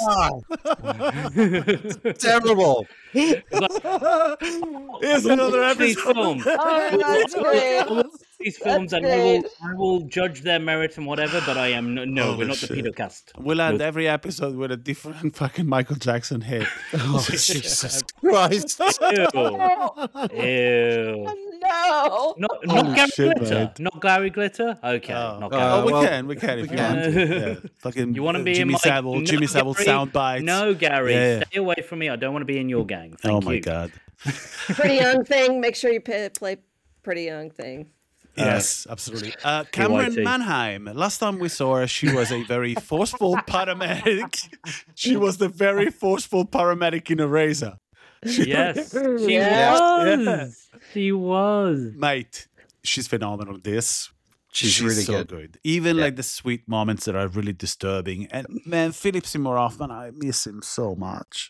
pedocast? Terrible. Here's another These episode. films. Oh, that's great. These films, That's and great. I will judge their merit and whatever. But I am no, Holy we're not shit. the pedocast. We'll end every episode with a different fucking Michael Jackson hit. Oh, Jesus Christ. Ew. Ew. No. Not Gary shit, Glitter. mate. Not Gary Glitter. Okay, Oh, not Oh, Gary. we well, can if you can. want to. Yeah. Fucking You want to be Jimmy in my Savile, no, Jimmy Savile Gary, sound bites. No, Gary, Yeah. stay away from me. I don't want to be in your gang. Thank Oh you. my god. Pretty Young Thing. Make sure you play Pretty Young Thing. Yes, absolutely. Cameron PYT. Manheim. Last time we saw her, she was a very forceful paramedic. She was the very forceful paramedic in Eraser. Yes, she Yes. was. Yes. She was. Mate, she's phenomenal. This. She's really so good. Even like the sweet moments that are really disturbing. And man, Philip Seymour Hoffman, I miss him so much.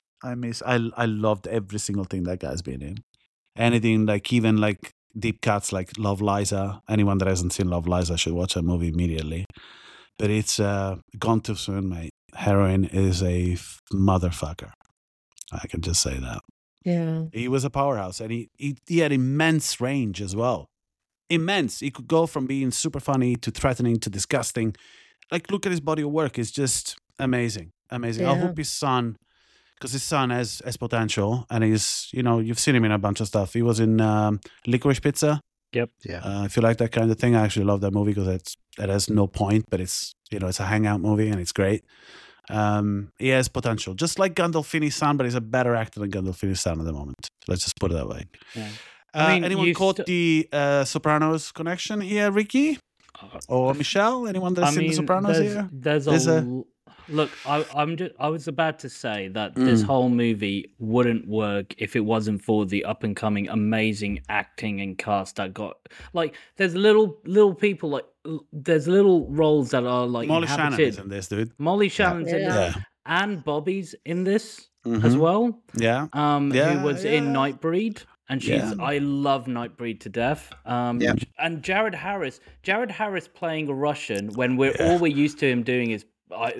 I loved every single thing that guy's been in. Anything like even like deep cuts like Love Liza. Anyone that hasn't seen Love Liza should watch that movie immediately. But it's gone too soon, mate. Heroin is a motherfucker. I can just say that. Yeah. He was a powerhouse, and he had immense range as well. Immense. He could go from being super funny to threatening to disgusting. Like, look at his body of work. It's just amazing. Amazing. I Yeah. hope his son, because his son has potential, and he's, you've seen him in a bunch of stuff. He was in Licorice Pizza. Yep. Yeah. If you like that kind of thing, I actually love that movie because it has no point, but it's, it's a hangout movie and it's great. He has potential, just like Gandolfini's son, but he's a better actor than Gandolfini's son at the moment. Let's just put it that way. Yeah. I mean, Anyone you caught the Sopranos connection here, Ricky or Michelle? Anyone that's seen the Sopranos here? There's look. I was about to say that Mm. this whole movie wouldn't work if it wasn't for the up and coming amazing acting and cast that got like. There's little people like there's little roles that are like Molly Shannon inhabited. is in this, dude. Molly Shannon's in Yeah. this, Yeah. and Bobby's in this as Mhm. well. Yeah. Who was in yeah. Nightbreed, and she's Yeah. I love Nightbreed to death. Yeah. And Jared Harris playing a Russian when all we're used to him doing is,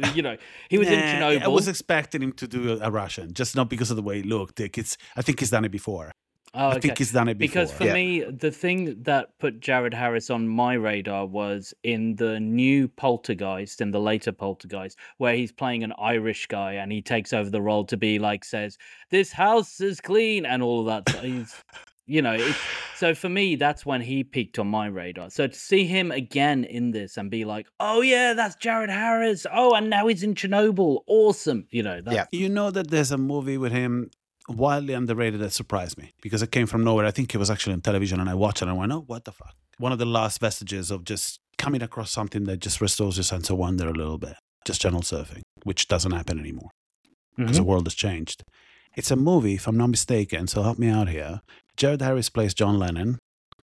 he was in Nah, Chernobyl. I was expecting him to do a Russian, just not because of the way he looked. Like, I think he's done it before. Oh, I think he's done it before. Because for me, the thing that put Jared Harris on my radar was in the new Poltergeist, in the later Poltergeist, where he's playing an Irish guy and he takes over the role to be like, says, "This house is clean," and all of that. So he's, so for me, that's when he peaked on my radar. So to see him again in this and be like, "Oh yeah, that's Jared Harris. Oh, and now he's in Chernobyl. Awesome." Yeah. You know that there's a movie with him wildly underrated that surprised me because it came from nowhere. I think it was actually on television and I watched it and I went, oh, what the fuck? One of the last vestiges of just coming across something that just restores your sense of wonder a little bit. Just channel surfing, which doesn't happen anymore because the world has changed. It's a movie, if I'm not mistaken, so help me out here. Jared Harris plays John Lennon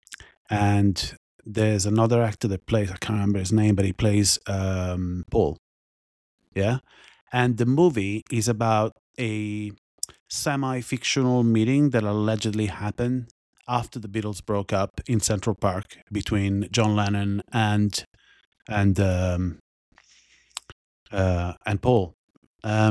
and there's another actor that plays, I can't remember his name, but he plays Paul. Yeah? And the movie is about a semi-fictional meeting that allegedly happened after the Beatles broke up in Central Park between John Lennon and Paul. I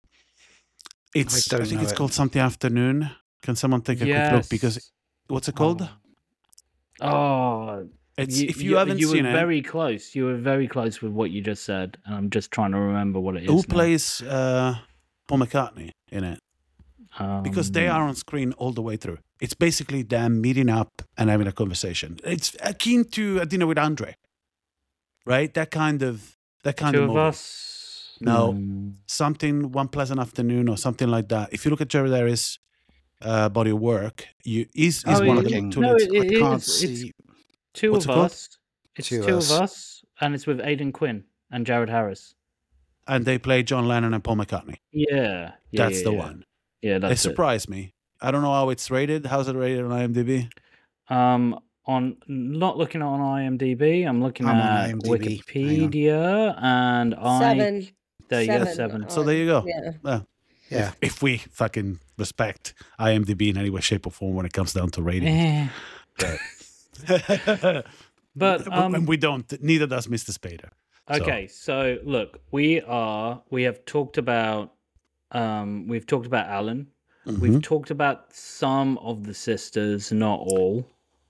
think it's called Something Afternoon. Can someone take a quick look? Because what's it called? Oh, It's if you haven't seen it. Very close. You were very close with what you just said, and I'm just trying to remember what it is. Who now. plays Paul McCartney in it? Because they are on screen all the way through. It's basically them meeting up and having a conversation. It's akin to A Dinner with Andre, right? That kind of Two of movie. Us. No, something One Pleasant Afternoon or something like that. If you look at Jared Harris' body of work, he's one of the two No, leads. I can't it's see. Two What's of it called? Us. It's Two two of of Us. us, and it's with Aidan Quinn and Jared Harris. And they play John Lennon and Paul McCartney. Yeah, That's the one. Yeah, It that's it. surprised me. I don't know how it's rated. How's it rated on IMDb? On not looking on IMDb, I'm looking I'm on at IMDb. Hang on. Wikipedia, and Seven. there you go, 7. 7. So there you go. Yeah. Well, Yeah. if we fucking respect IMDb in any way, shape, or form when it comes down to ratings. Eh. But and we don't. Neither does Mr. Spader. So- okay, so look, we have talked about Alan. Mhm. We've talked about some of the sisters, not all.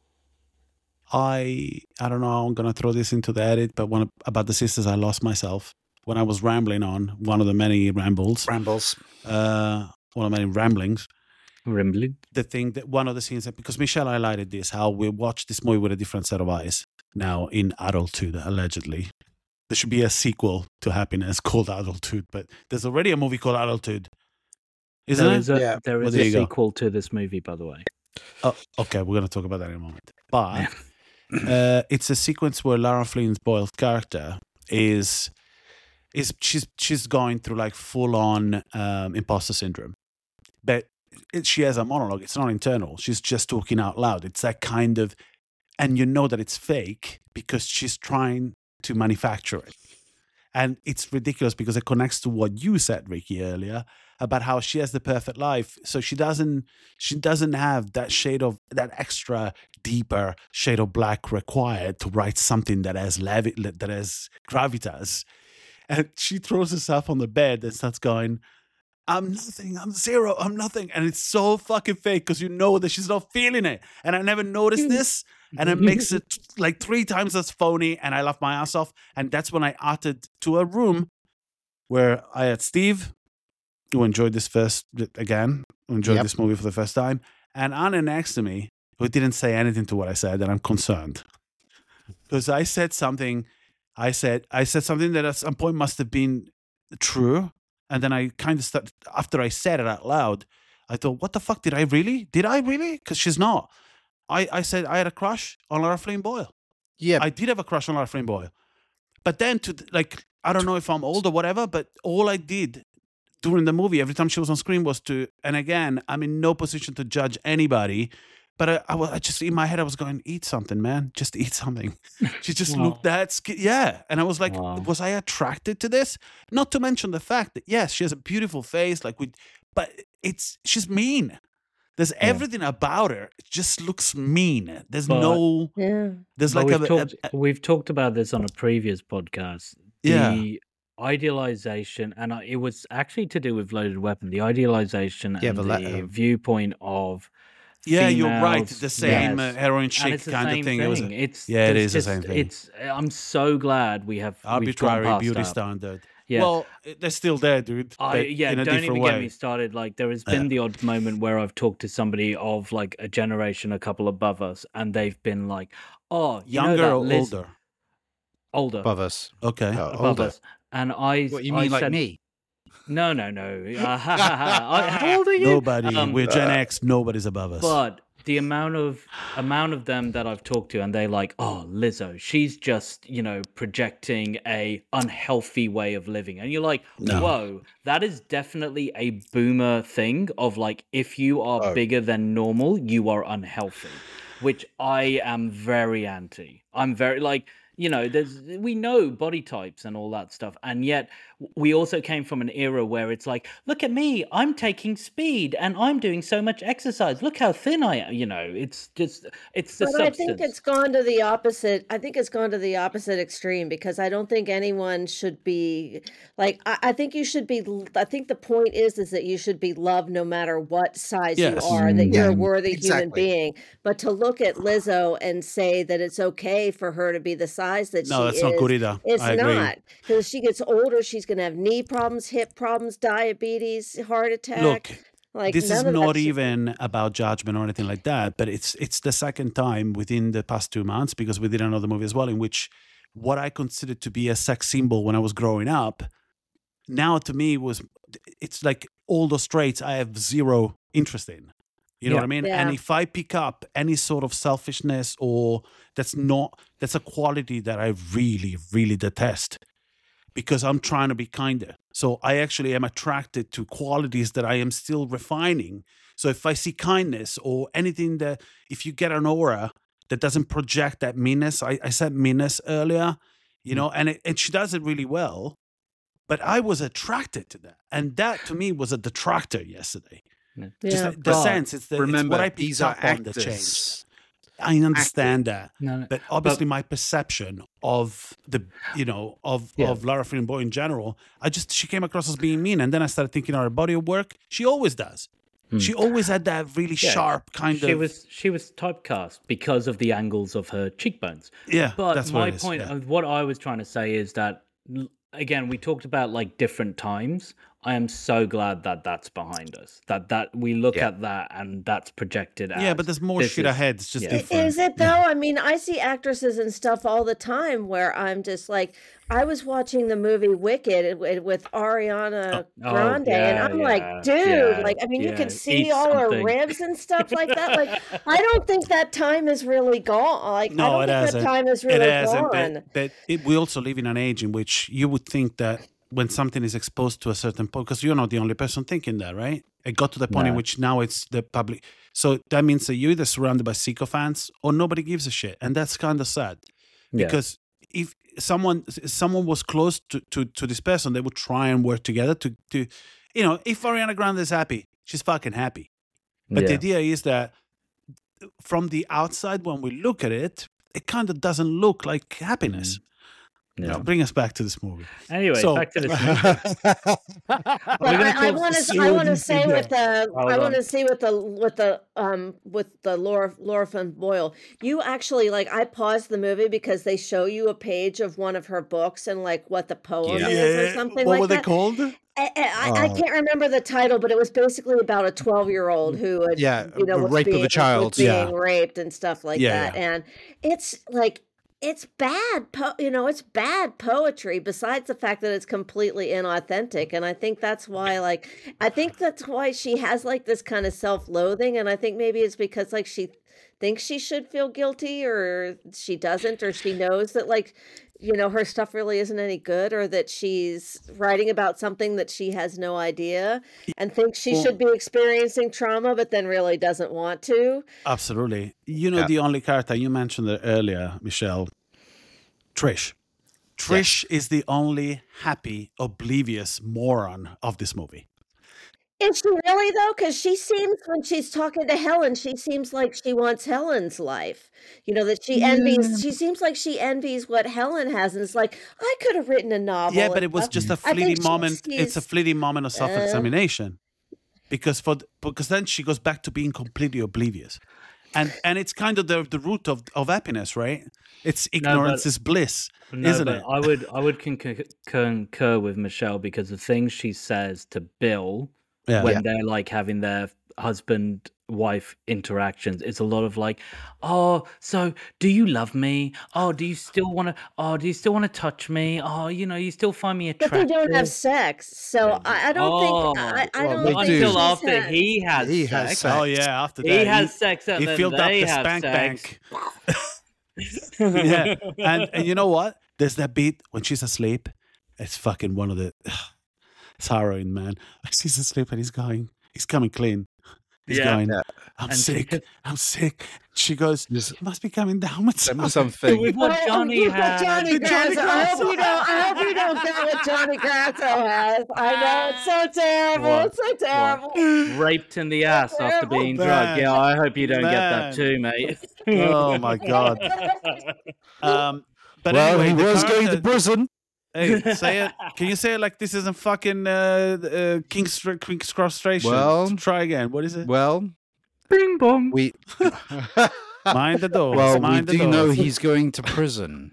I don't know how I'm gonna throw this into the edit, but about the sisters, I lost myself when I was rambling on one of the many rambles. Rambles. One of the many ramblings. Rimbling. The thing that one of the scenes, because Michelle highlighted this, how we watched this movie with a different set of eyes now in adulthood, allegedly. There should be a sequel to Happiness called Adulthood, but there's already a movie called Adulthood. Isn't There it? is a, Yeah. there Well, is there a you go. sequel to this movie, by the way. Oh, okay, we're going to talk about that in a moment. But it's a sequence where Lara Flynn Boyle's character is she's going through like full on imposter syndrome, but she has a monologue. It's not internal. She's just talking out loud. It's that kind of, and you know that it's fake because she's trying to manufacture it. And it's ridiculous because it connects to what you said, Ricky, earlier about how she has the perfect life. So she doesn't have that shade of that extra deeper shade of black required to write something that has gravitas. And she throws herself on the bed and starts going, I'm nothing, I'm zero, I'm nothing. And it's so fucking fake because you know that she's not feeling it. And I never noticed this. And it makes it like 3 times as phony. And I laugh my ass off. And that's when I uttered to a room where I had Steve, who enjoyed this this movie for the first time, and Anna next to me, who didn't say anything to what I said, and I'm concerned. Because I said something that at some point must have been true. And then I kind of after I said it out loud, I thought, what the fuck, did I really? Because she's not. I said I had a crush on Lara Flynn Boyle. Yeah. I did have a crush on Lara Flynn Boyle. But then I don't know if I'm old or whatever, but all I did during the movie, every time she was on screen was and again, I'm in no position to judge anybody, but I just, in my head, I was going, eat something, man. Just eat something. She just looked that yeah. And I was like, was I attracted to this? Not to mention the fact that, yes, she has a beautiful face, but she's mean. There's everything about her. It just looks mean. There's there's like we've talked about this on a previous podcast. The idealization, and it was actually to do with Loaded Weapon, the idealization and the viewpoint of females. You're right. The same heroin chic kind of thing. It is the same thing. I'm so glad we have arbitrary beauty standard. Yeah. Well, they're still there, dude. Don't even get me started. Like, there has been the odd moment where I've talked to somebody of like a generation, a couple above us, and they've been like, "Oh, younger or older? Older, above us. Okay, above us." And what you mean, like me? No. How old are you? Nobody. We're Gen X. Nobody's above us. But the amount of them that I've talked to, and they're like, "Oh, Lizzo, she's just projecting a unhealthy way of living," and you're like, "Whoa, that is definitely a boomer thing of like, if you are bigger than normal, you are unhealthy," which I am very anti. I'm very like. We know body types and all that stuff. And yet we also came from an era where it's like, look at me, I'm taking speed and I'm doing so much exercise. Look how thin I am. It's the substance. I think it's gone to the opposite. I think it's gone to the opposite extreme because I don't think anyone should be like, I think you should be, I think the point is that you should be loved no matter what size you are, that you're a worthy human being. But to look at Lizzo and say that it's okay for her to be the size that she is. No, that's not good either. It's not. Because she gets older, she's going to have knee problems, hip problems, diabetes, heart attack. Look, like, this is not even about judgment or anything like that, but it's the second time within the past 2 months, because we did another movie as well, in which what I considered to be a sex symbol when I was growing up, now to me it's like all those traits I have zero interest in. You know Yeah. what I mean? Yeah. And if I pick up any sort of selfishness or that's a quality that I really, really detest because I'm trying to be kinder. So I actually am attracted to qualities that I am still refining. So if I see kindness or anything that, if you get an aura that doesn't project that meanness, I said meanness earlier, you know, and she does it really well. But I was attracted to that. And that to me was a detractor yesterday. Just Yeah. the But sense, it's Remember, what I picked these are up on the change. actors. I understand that, No, but obviously my perception of the, Yeah. of Lara Flynn Boyle in general, she came across as being mean, and then I started thinking of her body of work. She always does. She always had that really Yeah, sharp kind she of. was typecast because of the angles of her cheekbones. Yeah, But that's what my it is, point yeah. of what I was trying to say is that again, we talked about like different times. I am so glad that that's behind us. That we look Yeah. at that and that's projected. Yeah, as, but there's more this shit is- ahead. It's just yeah. different. Is it though? I mean, I see actresses and stuff all the time where I'm just like, I was watching the movie Wicked with Ariana Oh, Grande, and yeah, I'm yeah, like, dude, yeah, like, I mean, you yeah, can see eat all her something. ribs and stuff like that. Like, I don't think that time is really gone. Like, I No, don't it think that hasn't. time is It really hasn't. gone. But we also live in an age in which you would think that when something is exposed to a certain point, because you're not the only person thinking that, right? It got to the point in No. which now it's the public. So that means that you're either surrounded by sycophants or nobody gives a shit. And that's kind of sad. Yeah. Because if someone was close to this person, they would try and work together to if Ariana Grande is happy, she's fucking happy. But the Yeah. idea is that from the outside, when we look at it, it kind of doesn't look like happiness. Yeah. Bring us back to this movie. Anyway, So- back to this movie. But gonna I talk want to. soon. I want to say with the. Hold I on. want to say with the Laura Flynn Boyle. You actually like. I paused the movie because they show you a page of one of her books and like what the poem Yeah. is or something What like were they that. called? I can't remember the title, but it was basically about a 12-year-old who had, Yeah, you know, the was rape of a being, child. was being Yeah. raped and stuff like Yeah, that. yeah. And it's like, it's bad, it's bad poetry besides the fact that it's completely inauthentic. And I think that's why, she has like this kind of self-loathing. And I think maybe it's because like she thinks she should feel guilty or she doesn't, or she knows that like, her stuff really isn't any good, or that she's writing about something that she has no idea and thinks she should be experiencing trauma, but then really doesn't want to. Absolutely. Yeah. The only character you mentioned it earlier, Michelle, Trish. Trish is the only happy, oblivious moron of this movie. Is she really though? Because she seems, when she's talking to Helen, she seems like she wants Helen's life. That she envies. She seems like she envies what Helen has, and it's like, I could have written a novel. Yeah, but and it was stuff. just a I think fleeting moment. It's a she's- fleeting moment of self-examination, because then she goes back to being completely oblivious, and it's kind of the root of happiness, right? It's ignorance is bliss, isn't but it? I would concur with Michelle because the things she says to Bill Yeah. when they're like having their husband-wife interactions, it's a lot of like, oh, so do you love me? Oh, do you still want to touch me? Oh, you still find me But attractive. they don't have sex, so I don't think. I well, don't they think do. until she's after had- he has He sex. has sex. Oh yeah, after He that has sex and he then filled up they the have spank sex. bank. Yeah, and you know what? There's that beat when she's asleep. It's fucking one of the. It's harrowing, man. She's asleep and he's coming clean. He's Yeah. going. Yeah. I'm And she sick. just- I'm sick. She goes. Yes. You must be coming down with Send me something. something. With what Johnny you've got had. Johnny The Johnny Grasso. I hope Grasso. you don't get what Johnny Grasso has. I know it's so terrible. What? It's so terrible. Raped in the ass after being drugged. Yeah, I hope you don't get that Man. too, mate. Oh my god. But Well, anyway, he the was going to character- prison. Hey, say it. Can you say it like this isn't fucking King's Frustration? Well- Try again. What is it? Well, Bing bong. we Mind the doors. well we mind the do doors. know he's going to prison.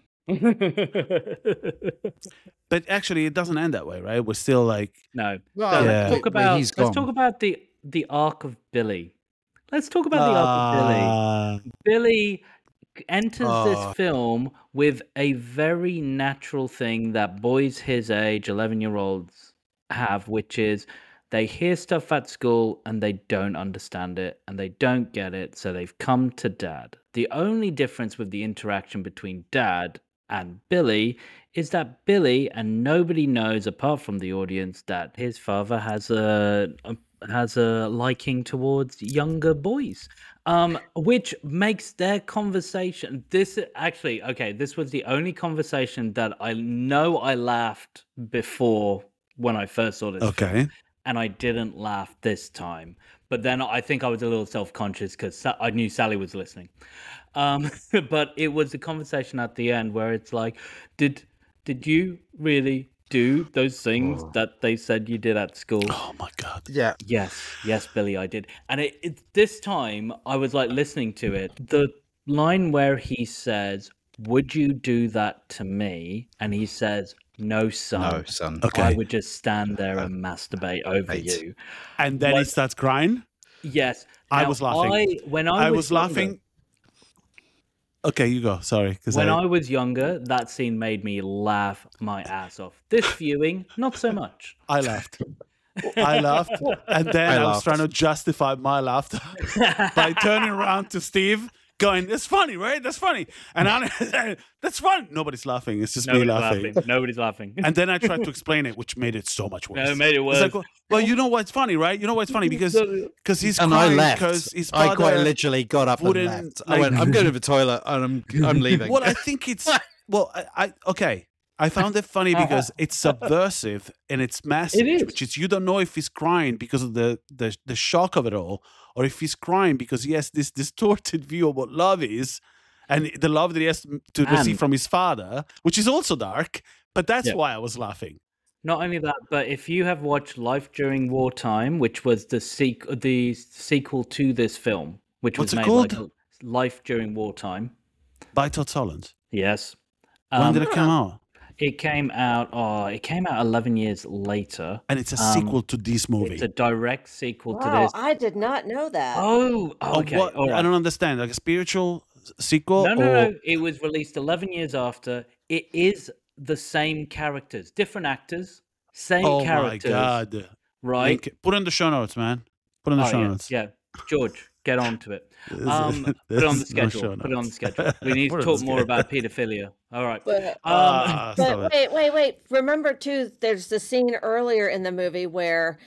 But actually, it doesn't end that way, right? We're still like, No. Well, So Yeah. let's talk where about he's let's gone. talk about the arc of Billy. Let's talk about the arc of Billy. ah, Billy enters Oh. this film with a very natural thing that boys his age, 11-year-olds, have, which is They hear stuff at school and they don't understand it and they don't get it, so they've come to Dad. The only difference with the interaction between Dad and Billy is that Billy, and nobody knows apart from the audience, that his father has a liking towards younger boys, which makes their conversation. This was the only conversation that I know I laughed before when I first saw this film, Okay. and I didn't laugh this time. But then I think I was a little self-conscious because I knew Sally was listening. But it was the conversation at the end where it's like, did you really do those things that they said you did at school? Oh my God. Yeah. Yes, Billy, I did. And it this time I was like listening to it. The line where he says, "Would you do that to me?" And he says, "No, son. No, son. Okay. I would just stand there and masturbate over Right. you." And then he starts crying. Yes. I Now, was laughing. When I I was laughing. Okay, you go. Sorry. 'Cause When I was younger, that scene made me laugh my ass off. This viewing, not so much. I laughed. I laughed. And then I was laughed. trying to justify my laughter by turning around to Steve, going, "That's funny, right? That's funny." And I'm "That's fun." Nobody's laughing. It's just me laughing. Nobody's laughing. And then I tried to explain it, which made it so much worse. No, it made it It's worse. like, well, you know what's funny, right? You know what's funny because he's And I crying left. because his I father. quite literally got up and wouldn't, left. I like- went, I'm going to the toilet and I'm leaving. Well, I think it's I found it funny because it's subversive in its message, It is. which is you don't know if he's crying because of the shock of it all, or if he's crying because he has this distorted view of what love is, and the love that he has to receive And- from his father, which is also dark. But that's Yeah. why I was laughing. Not only that, but if you have watched Life During Wartime, which was the sequel to this film, which What's was it made like called? Life During Wartime. By Todd Solondz. Yes. When did it come out? It came out 11 years later. And it's a sequel to this movie. It's a direct sequel to Wow, this. I did not know that. Oh, Oh, okay. what? All right. I don't understand. Like a spiritual sequel? No. It was released 11 years after. It is the same characters, different actors, same Oh characters. my God. Right? Link. Put it in the show notes, man. Put it in the show notes. Yeah. George, get on to it. Put it on the There's no schedule. show Put it on the notes. schedule. We need Put to it on talk the more schedule. about pedophilia. All right. But, Stop but it. wait. Remember too, there's the scene earlier in the movie where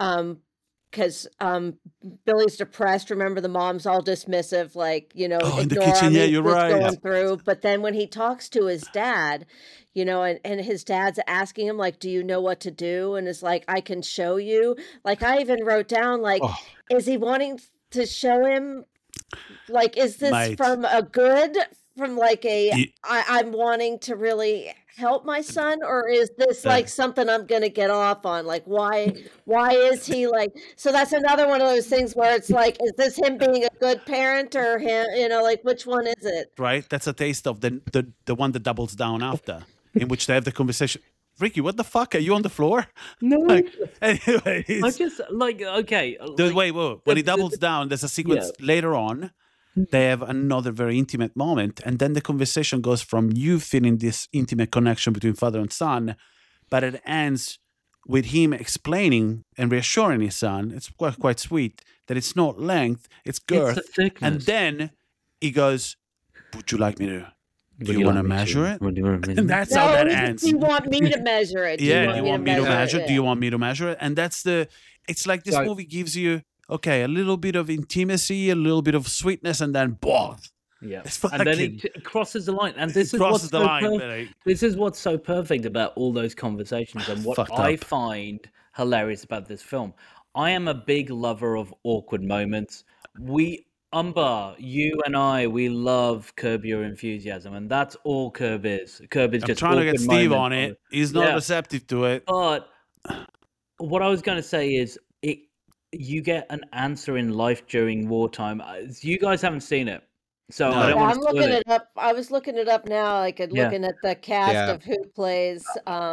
because Billy's depressed. Remember, the mom's all dismissive, like, Oh, in the ignore kitchen. him, Yeah, he's you're just right. going through. But then when he talks to his dad, and his dad's asking him, like, do you know what to do? And it's like, I can show you. Like, I even wrote down, like, Oh. is he wanting to show him? Like, is this Mate. from like You- I'm wanting to really help my son, or is this like something I'm gonna get off on? Like, why is he like? So that's another one of those things where it's like, is this him being a good parent, or him, like, which one is it? Right? That's a taste of the one that doubles down after, in which they have the conversation. Ricky, what the fuck? Are you on the floor? No. Like, anyway, I just, okay. wait. When he doubles down, there's a sequence later on. They have another very intimate moment, and then the conversation goes from you feeling this intimate connection between father and son, but it ends with him explaining and reassuring his son. It's quite sweet that it's not length, it's girth. It's the thickness. And then he goes, "Would you like me to? Do you want to measure it?" And that's how that ends. Do you want me to measure it? Yeah, do you want me to measure? it? Do you want me to measure it? And it's like this So- movie gives you, okay, a little bit of intimacy, a little bit of sweetness, and then, boom. Yeah. It's And then fucking- it crosses the line. And this is crosses what's the so line. perfect. This is what's so perfect about all those conversations and what Fucked I up. find hilarious about this film. I am a big lover of awkward moments. Umber, you and I, we love Curb Your Enthusiasm, and that's all Curb is. Curb is I'm just trying to get awkward Steve moments on it. He's not Yeah. receptive to it. But what I was going to say is, you get an answer in Life During Wartime. You guys haven't seen it, so No. I don't Yeah, want I'm to spoil looking it. it up. I was looking it up now, like, and Yeah. looking at the cast Yeah. of who plays,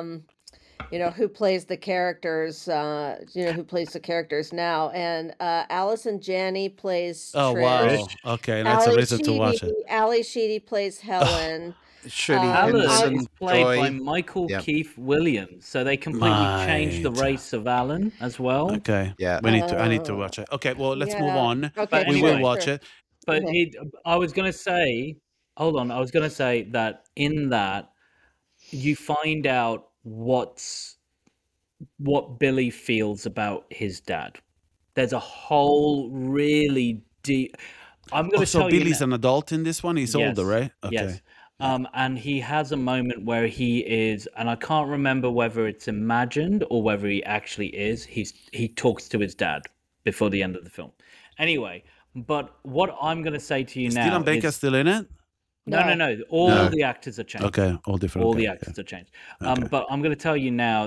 who plays the characters, who plays the characters now. And Allison Janney plays Oh, Trish. wow. Okay, that's a reason to watch it. Ali Sheedy plays Helen. Shirley Alan Henderson, is played by Joy. Michael Yeah. Keith Williams, so they completely changed the Right. race of Alan as well. Okay. Yeah. I need to watch it. Okay, well, let's move Yeah. on. Okay, We We will will watch sure. it. But Okay. I was gonna say, hold on, I was gonna say that in that you find out what Billy feels about his dad. There's a whole really deep. I'm gonna So tell you Billy's now- an adult in this one. He's older, Yes, right? Okay. Yes. And he has a moment where he is, and I can't remember whether it's imagined or whether he actually is. He talks to his dad before the end of the film. Anyway, but what I'm going to say to you Is now Dylan Baker is still in it? no. All No. the actors are changed. Okay, all different. All okay, the okay. actors are changed. Okay. But I'm going to tell you now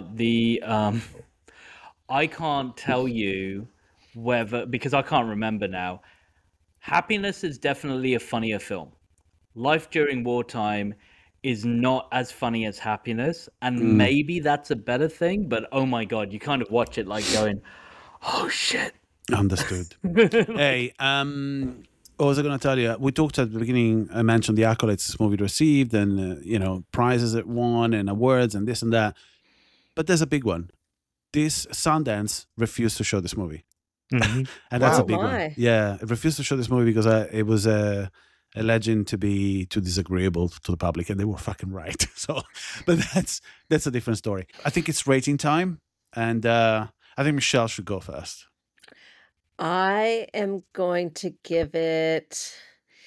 I can't tell you whether, because I can't remember now. Happiness is definitely a funnier film. Life During Wartime is not as funny as Happiness, and maybe that's a better thing, but oh my god, you kind of watch it like going, oh shit. Understood. Hey, what was I going to tell you? We talked at the beginning. I mentioned the accolades this movie received, and prizes it won, and awards, and this and that. But there's a big one. This Sundance refused to show this movie, and that's Wow. a big one. My. Yeah, it refused to show this movie because it was alleged to be too disagreeable to the public, and they were fucking right. So, but that's a different story. I think it's rating time, and I think Michelle should go first. I am going to give it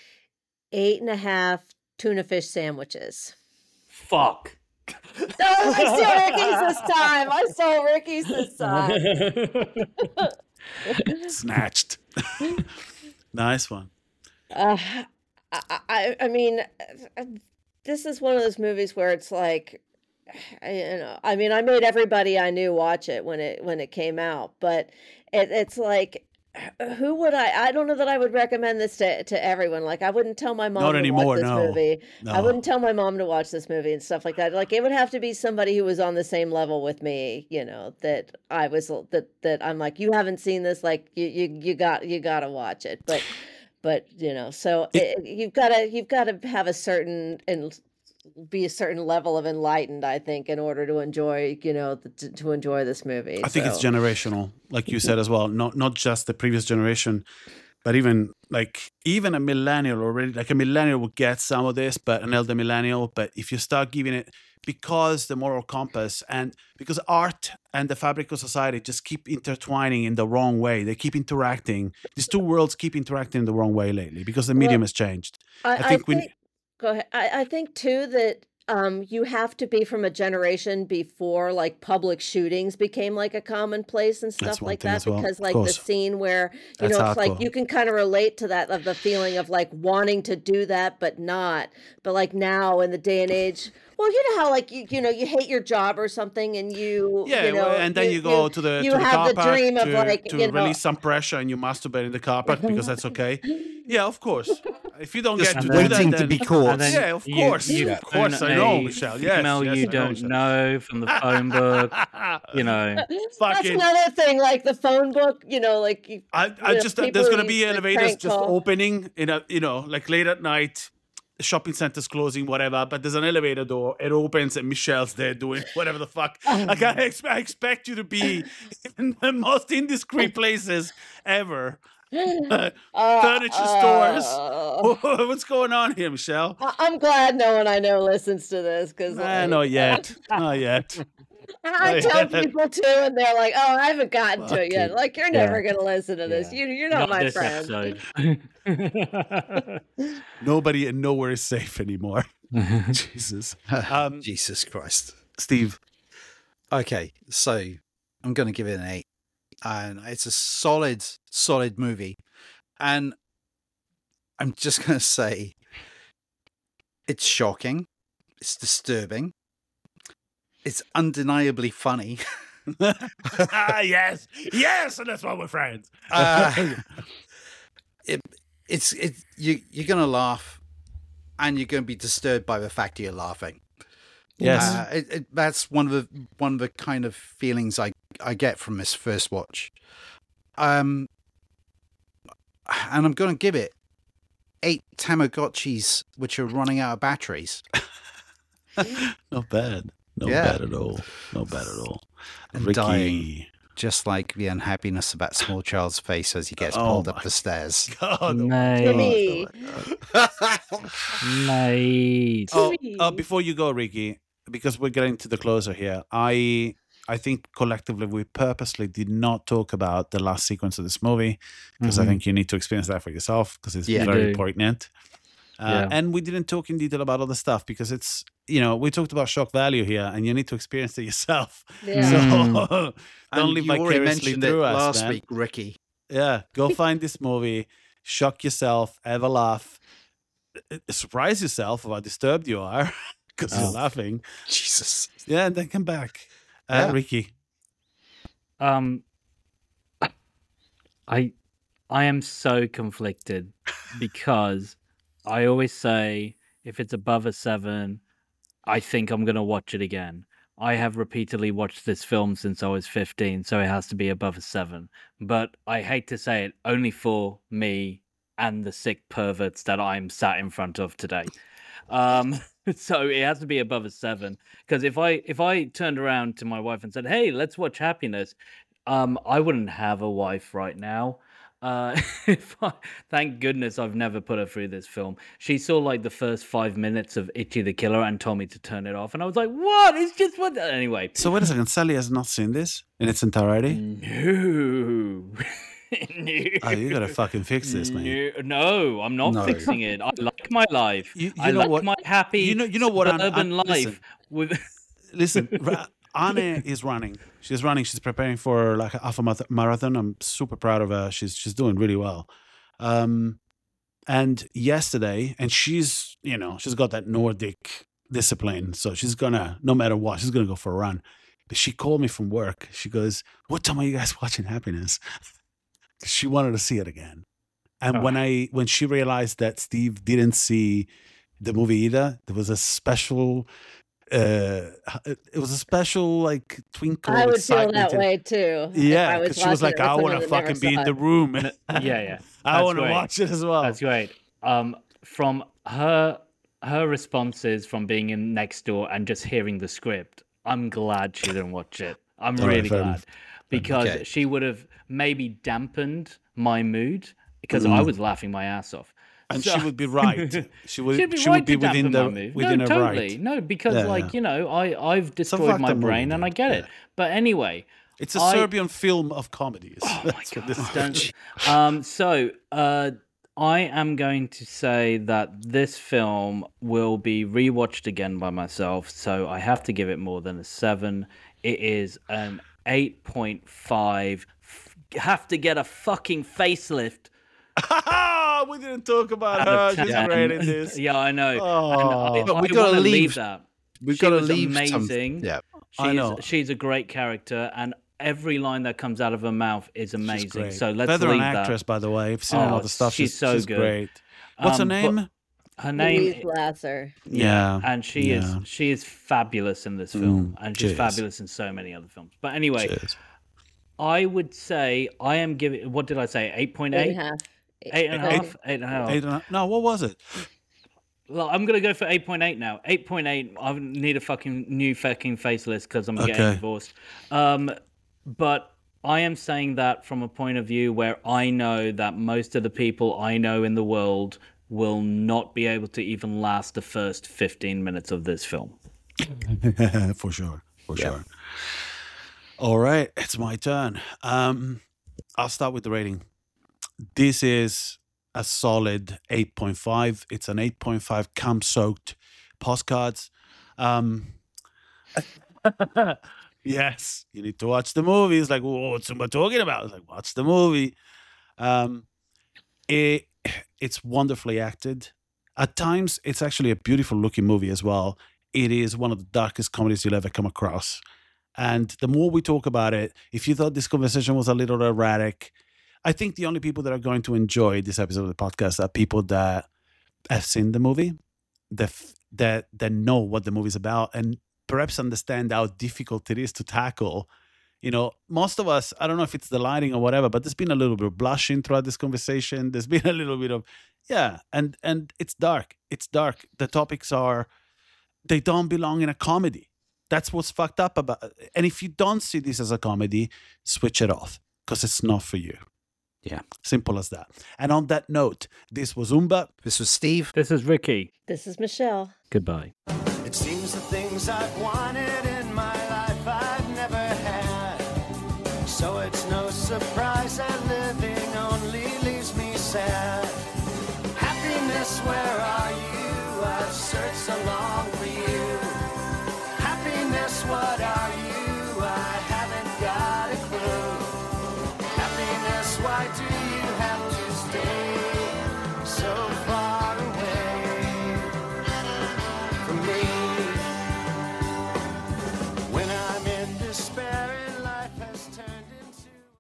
8.5 tuna fish sandwiches. Fuck. No, I stole Ricky's this time. Snatched. Nice one. I mean, this is one of those movies where it's like, I mean, I made everybody I knew watch it when it came out, but it's like, who would I don't know that I would recommend this to everyone. Like, I wouldn't tell my mom Not to anymore, watch this no. movie. No. I wouldn't tell my mom to watch this movie and stuff like that. Like, it would have to be somebody who was on the same level with me, that I was, that I'm like, you haven't seen this, like, you gotta watch it. But so you've got to have a certain and be a certain level of enlightened, I think, in order to enjoy, to enjoy this movie. I think it's So, generational, like you said as well. Not just the previous generation, but even a millennial already. Like a millennial would get some of this, but an elder millennial. But if you start giving it, because the moral compass and because art and the fabric of society just keep intertwining in the wrong way. They keep interacting. These two worlds keep interacting in the wrong way lately because the medium has changed. I think think, go ahead. I think too that you have to be from a generation before like public shootings became like a commonplace and That's stuff one like thing that, as well, because of like the course. scene where That's it's like hardcore. you can kind of relate to that, of the feeling of like wanting to do that but not. But like now in the day and age, well, you know how like you hate your job or something, and and then you go to the you to the have car the park dream of like to release some pressure, and you masturbate in the car park because that's okay. Yeah, of course. If you don't Just get to And do waiting that, to then be caught. And then Yeah, of you- course. you Of course, phone I know, a Michelle. Yes, email yes, you I know, don't Michelle. know from the phone book. That's fucking- another thing, like the phone book, like you, I know, just people there's gonna who be use the elevators crank just call. opening in a like late at night. Shopping centers closing, whatever, but there's an elevator door. It opens, and Michelle's there doing whatever the fuck. Like I expect you to be in the most indiscreet places ever. Furniture stores. What's going on here, Michelle? I'm glad no one I know listens to this, because Not yet. Not yet. I tell people too, and they're like, "Oh, I haven't gotten to it yet." Fucking- Like, you're never gonna listen to this. Yeah. You're not my this friend. episode. Nobody and nowhere is safe anymore. Jesus. Jesus Christ. Steve. Okay, so I'm going to give it an 8. And it's a solid movie. And I'm just going to say it's shocking. It's disturbing. It's undeniably funny. Yes. Yes, and that's why we're friends. You're going to laugh, and you're going to be disturbed by the fact you're laughing. Yes. That's one of the kind of feelings I get from this first watch. And I'm going to give it 8 Tamagotchis which are running out of batteries. Not bad. Not Yeah. bad at all. Not bad at all. And Ricky. dying. Just like the unhappiness of that small child's face as he gets Oh pulled my up the stairs. God, oh my Mate. God, Me. oh my God. Mate. Before you go, Ricky, because we're getting to the closer here, I think collectively we purposely did not talk about the last sequence of this movie because I Mhm. think you need to experience that for yourself because it's Yeah. very You do. poignant. Yeah. And we didn't talk in detail about other stuff because it's, we talked about shock value here and you need to experience it yourself. Yeah. So Mm. don't live you already vicariously mentioned it through us, last man. week, Ricky. Yeah, go find this movie, shock yourself, have a laugh, surprise yourself of how disturbed you are because you're Oh. laughing. Jesus. Yeah, and then come back. Yeah. Ricky. I am so conflicted because I always say if it's above a 7, I think I'm gonna watch it again. I have repeatedly watched this film since I was 15, so it has to be above a 7. But I hate to say it, only for me and the sick perverts that I'm sat in front of today. So it has to be above a 7. Because if I turned around to my wife and said, "Hey, let's watch Happiness," I wouldn't have a wife right now. Thank goodness I've never put her through this film. She saw like the first 5 minutes of Itchy the Killer and told me to turn it off, and I was like, "What? It's just what?" Anyway, So wait a second. Sally has not seen this in its entirety? no, no. Oh, you gotta fucking fix this, man. No, I'm not No. fixing it. I like my life. You I know like what? my happy You know what? suburban life Listen, with. listen. Anne is running. She's running. She's preparing for like a half a marathon. I'm super proud of her. She's doing really well. And yesterday, and she's got that Nordic discipline, so she's gonna, no matter what, she's gonna go for a run. But she called me from work. She goes, "What time are you guys watching Happiness?" She wanted to see it again. And Oh. when she realized that Steve didn't see the movie either, there was a special. It was a special like twinkle. I of would feel excitement that way too. if Yeah, I was because she was watching like, it "I with want someone to that never fucking be saw in the it. room. Yeah. I That's want to great. watch it as well." That's great. From her responses from being in next door and just hearing the script, I'm glad she didn't watch it. I'm All right, really fair glad enough. because Okay. she would have maybe dampened my mood because I was laughing my ass off. And So- she would be right. She would. She'd be She right would be to dampen within my the mood. within No, her totally. right. No, because Yeah, I've destroyed fucked my up movie, brain and I dude. get it. But anyway, It's a I- Serbian film of comedies. oh my That's what god! this is. So I am going to say that this film will be rewatched again by myself. So I have to give it more than a 7. It is an 8.5. Have to get a fucking facelift. We didn't talk about Out her. of She's 10. great in this. Yeah, I know. Oh. And But I we gotta wanna leave- that. We've She got to was leave amazing. Yeah. I know. She's a great character, and every line that comes out of her mouth is She's amazing. great. So let's Veteran leave actress, that. by the way. I've seen a lot of stuff. She's so good. great. What's her But name? Her name, Louise Lasser. Yeah, and she yeah. is fabulous in this film, and she's she is. fabulous in so many other films. But anyway, Cheers. I would say I am giving. What did I say? 8.8? 8.5. 8.5? 8.5. 8.5. No, what was it? Well, I'm gonna go for 8.8 now. 8.8. I need a fucking new fucking faceless because I'm getting Okay. divorced. But I am saying that from a point of view where I know that most of the people I know in the world will not be able to even last the first 15 minutes of this film. For sure. Sure. All right, it's my turn. I'll start with the rating. This is a solid 8.5. It's an 8.5 cum-soaked postcards. Yes, you need to watch the movie. It's like, what's somebody talking about? It's like, watch the movie. It's wonderfully acted. At times, it's actually a beautiful looking movie as well. It is one of the darkest comedies you'll ever come across. And the more we talk about it, if you thought this conversation was a little erratic, I think the only people that are going to enjoy this episode of the podcast are people that have seen the movie, that know what the movie's about, and perhaps understand how difficult it is to tackle. You know, most of us, I don't know if it's the lighting or whatever, but there's been a little bit of blushing throughout this conversation. There's been a little bit of, and it's dark. It's dark. The topics are they don't belong in a comedy. That's what's fucked up about it. And if you don't see this as a comedy, switch it off because it's not for you. Yeah. Simple as that. And on that note, this was Umba. This was Steve. This is Ricky. This is Michelle. Goodbye. It seems the things I've wanted in my life I've never had. So it's no surprise that living only leaves me sad. Happiness, where are you? I've searched so long for you. Happiness, what are you? I haven't got a clue. Happiness, why do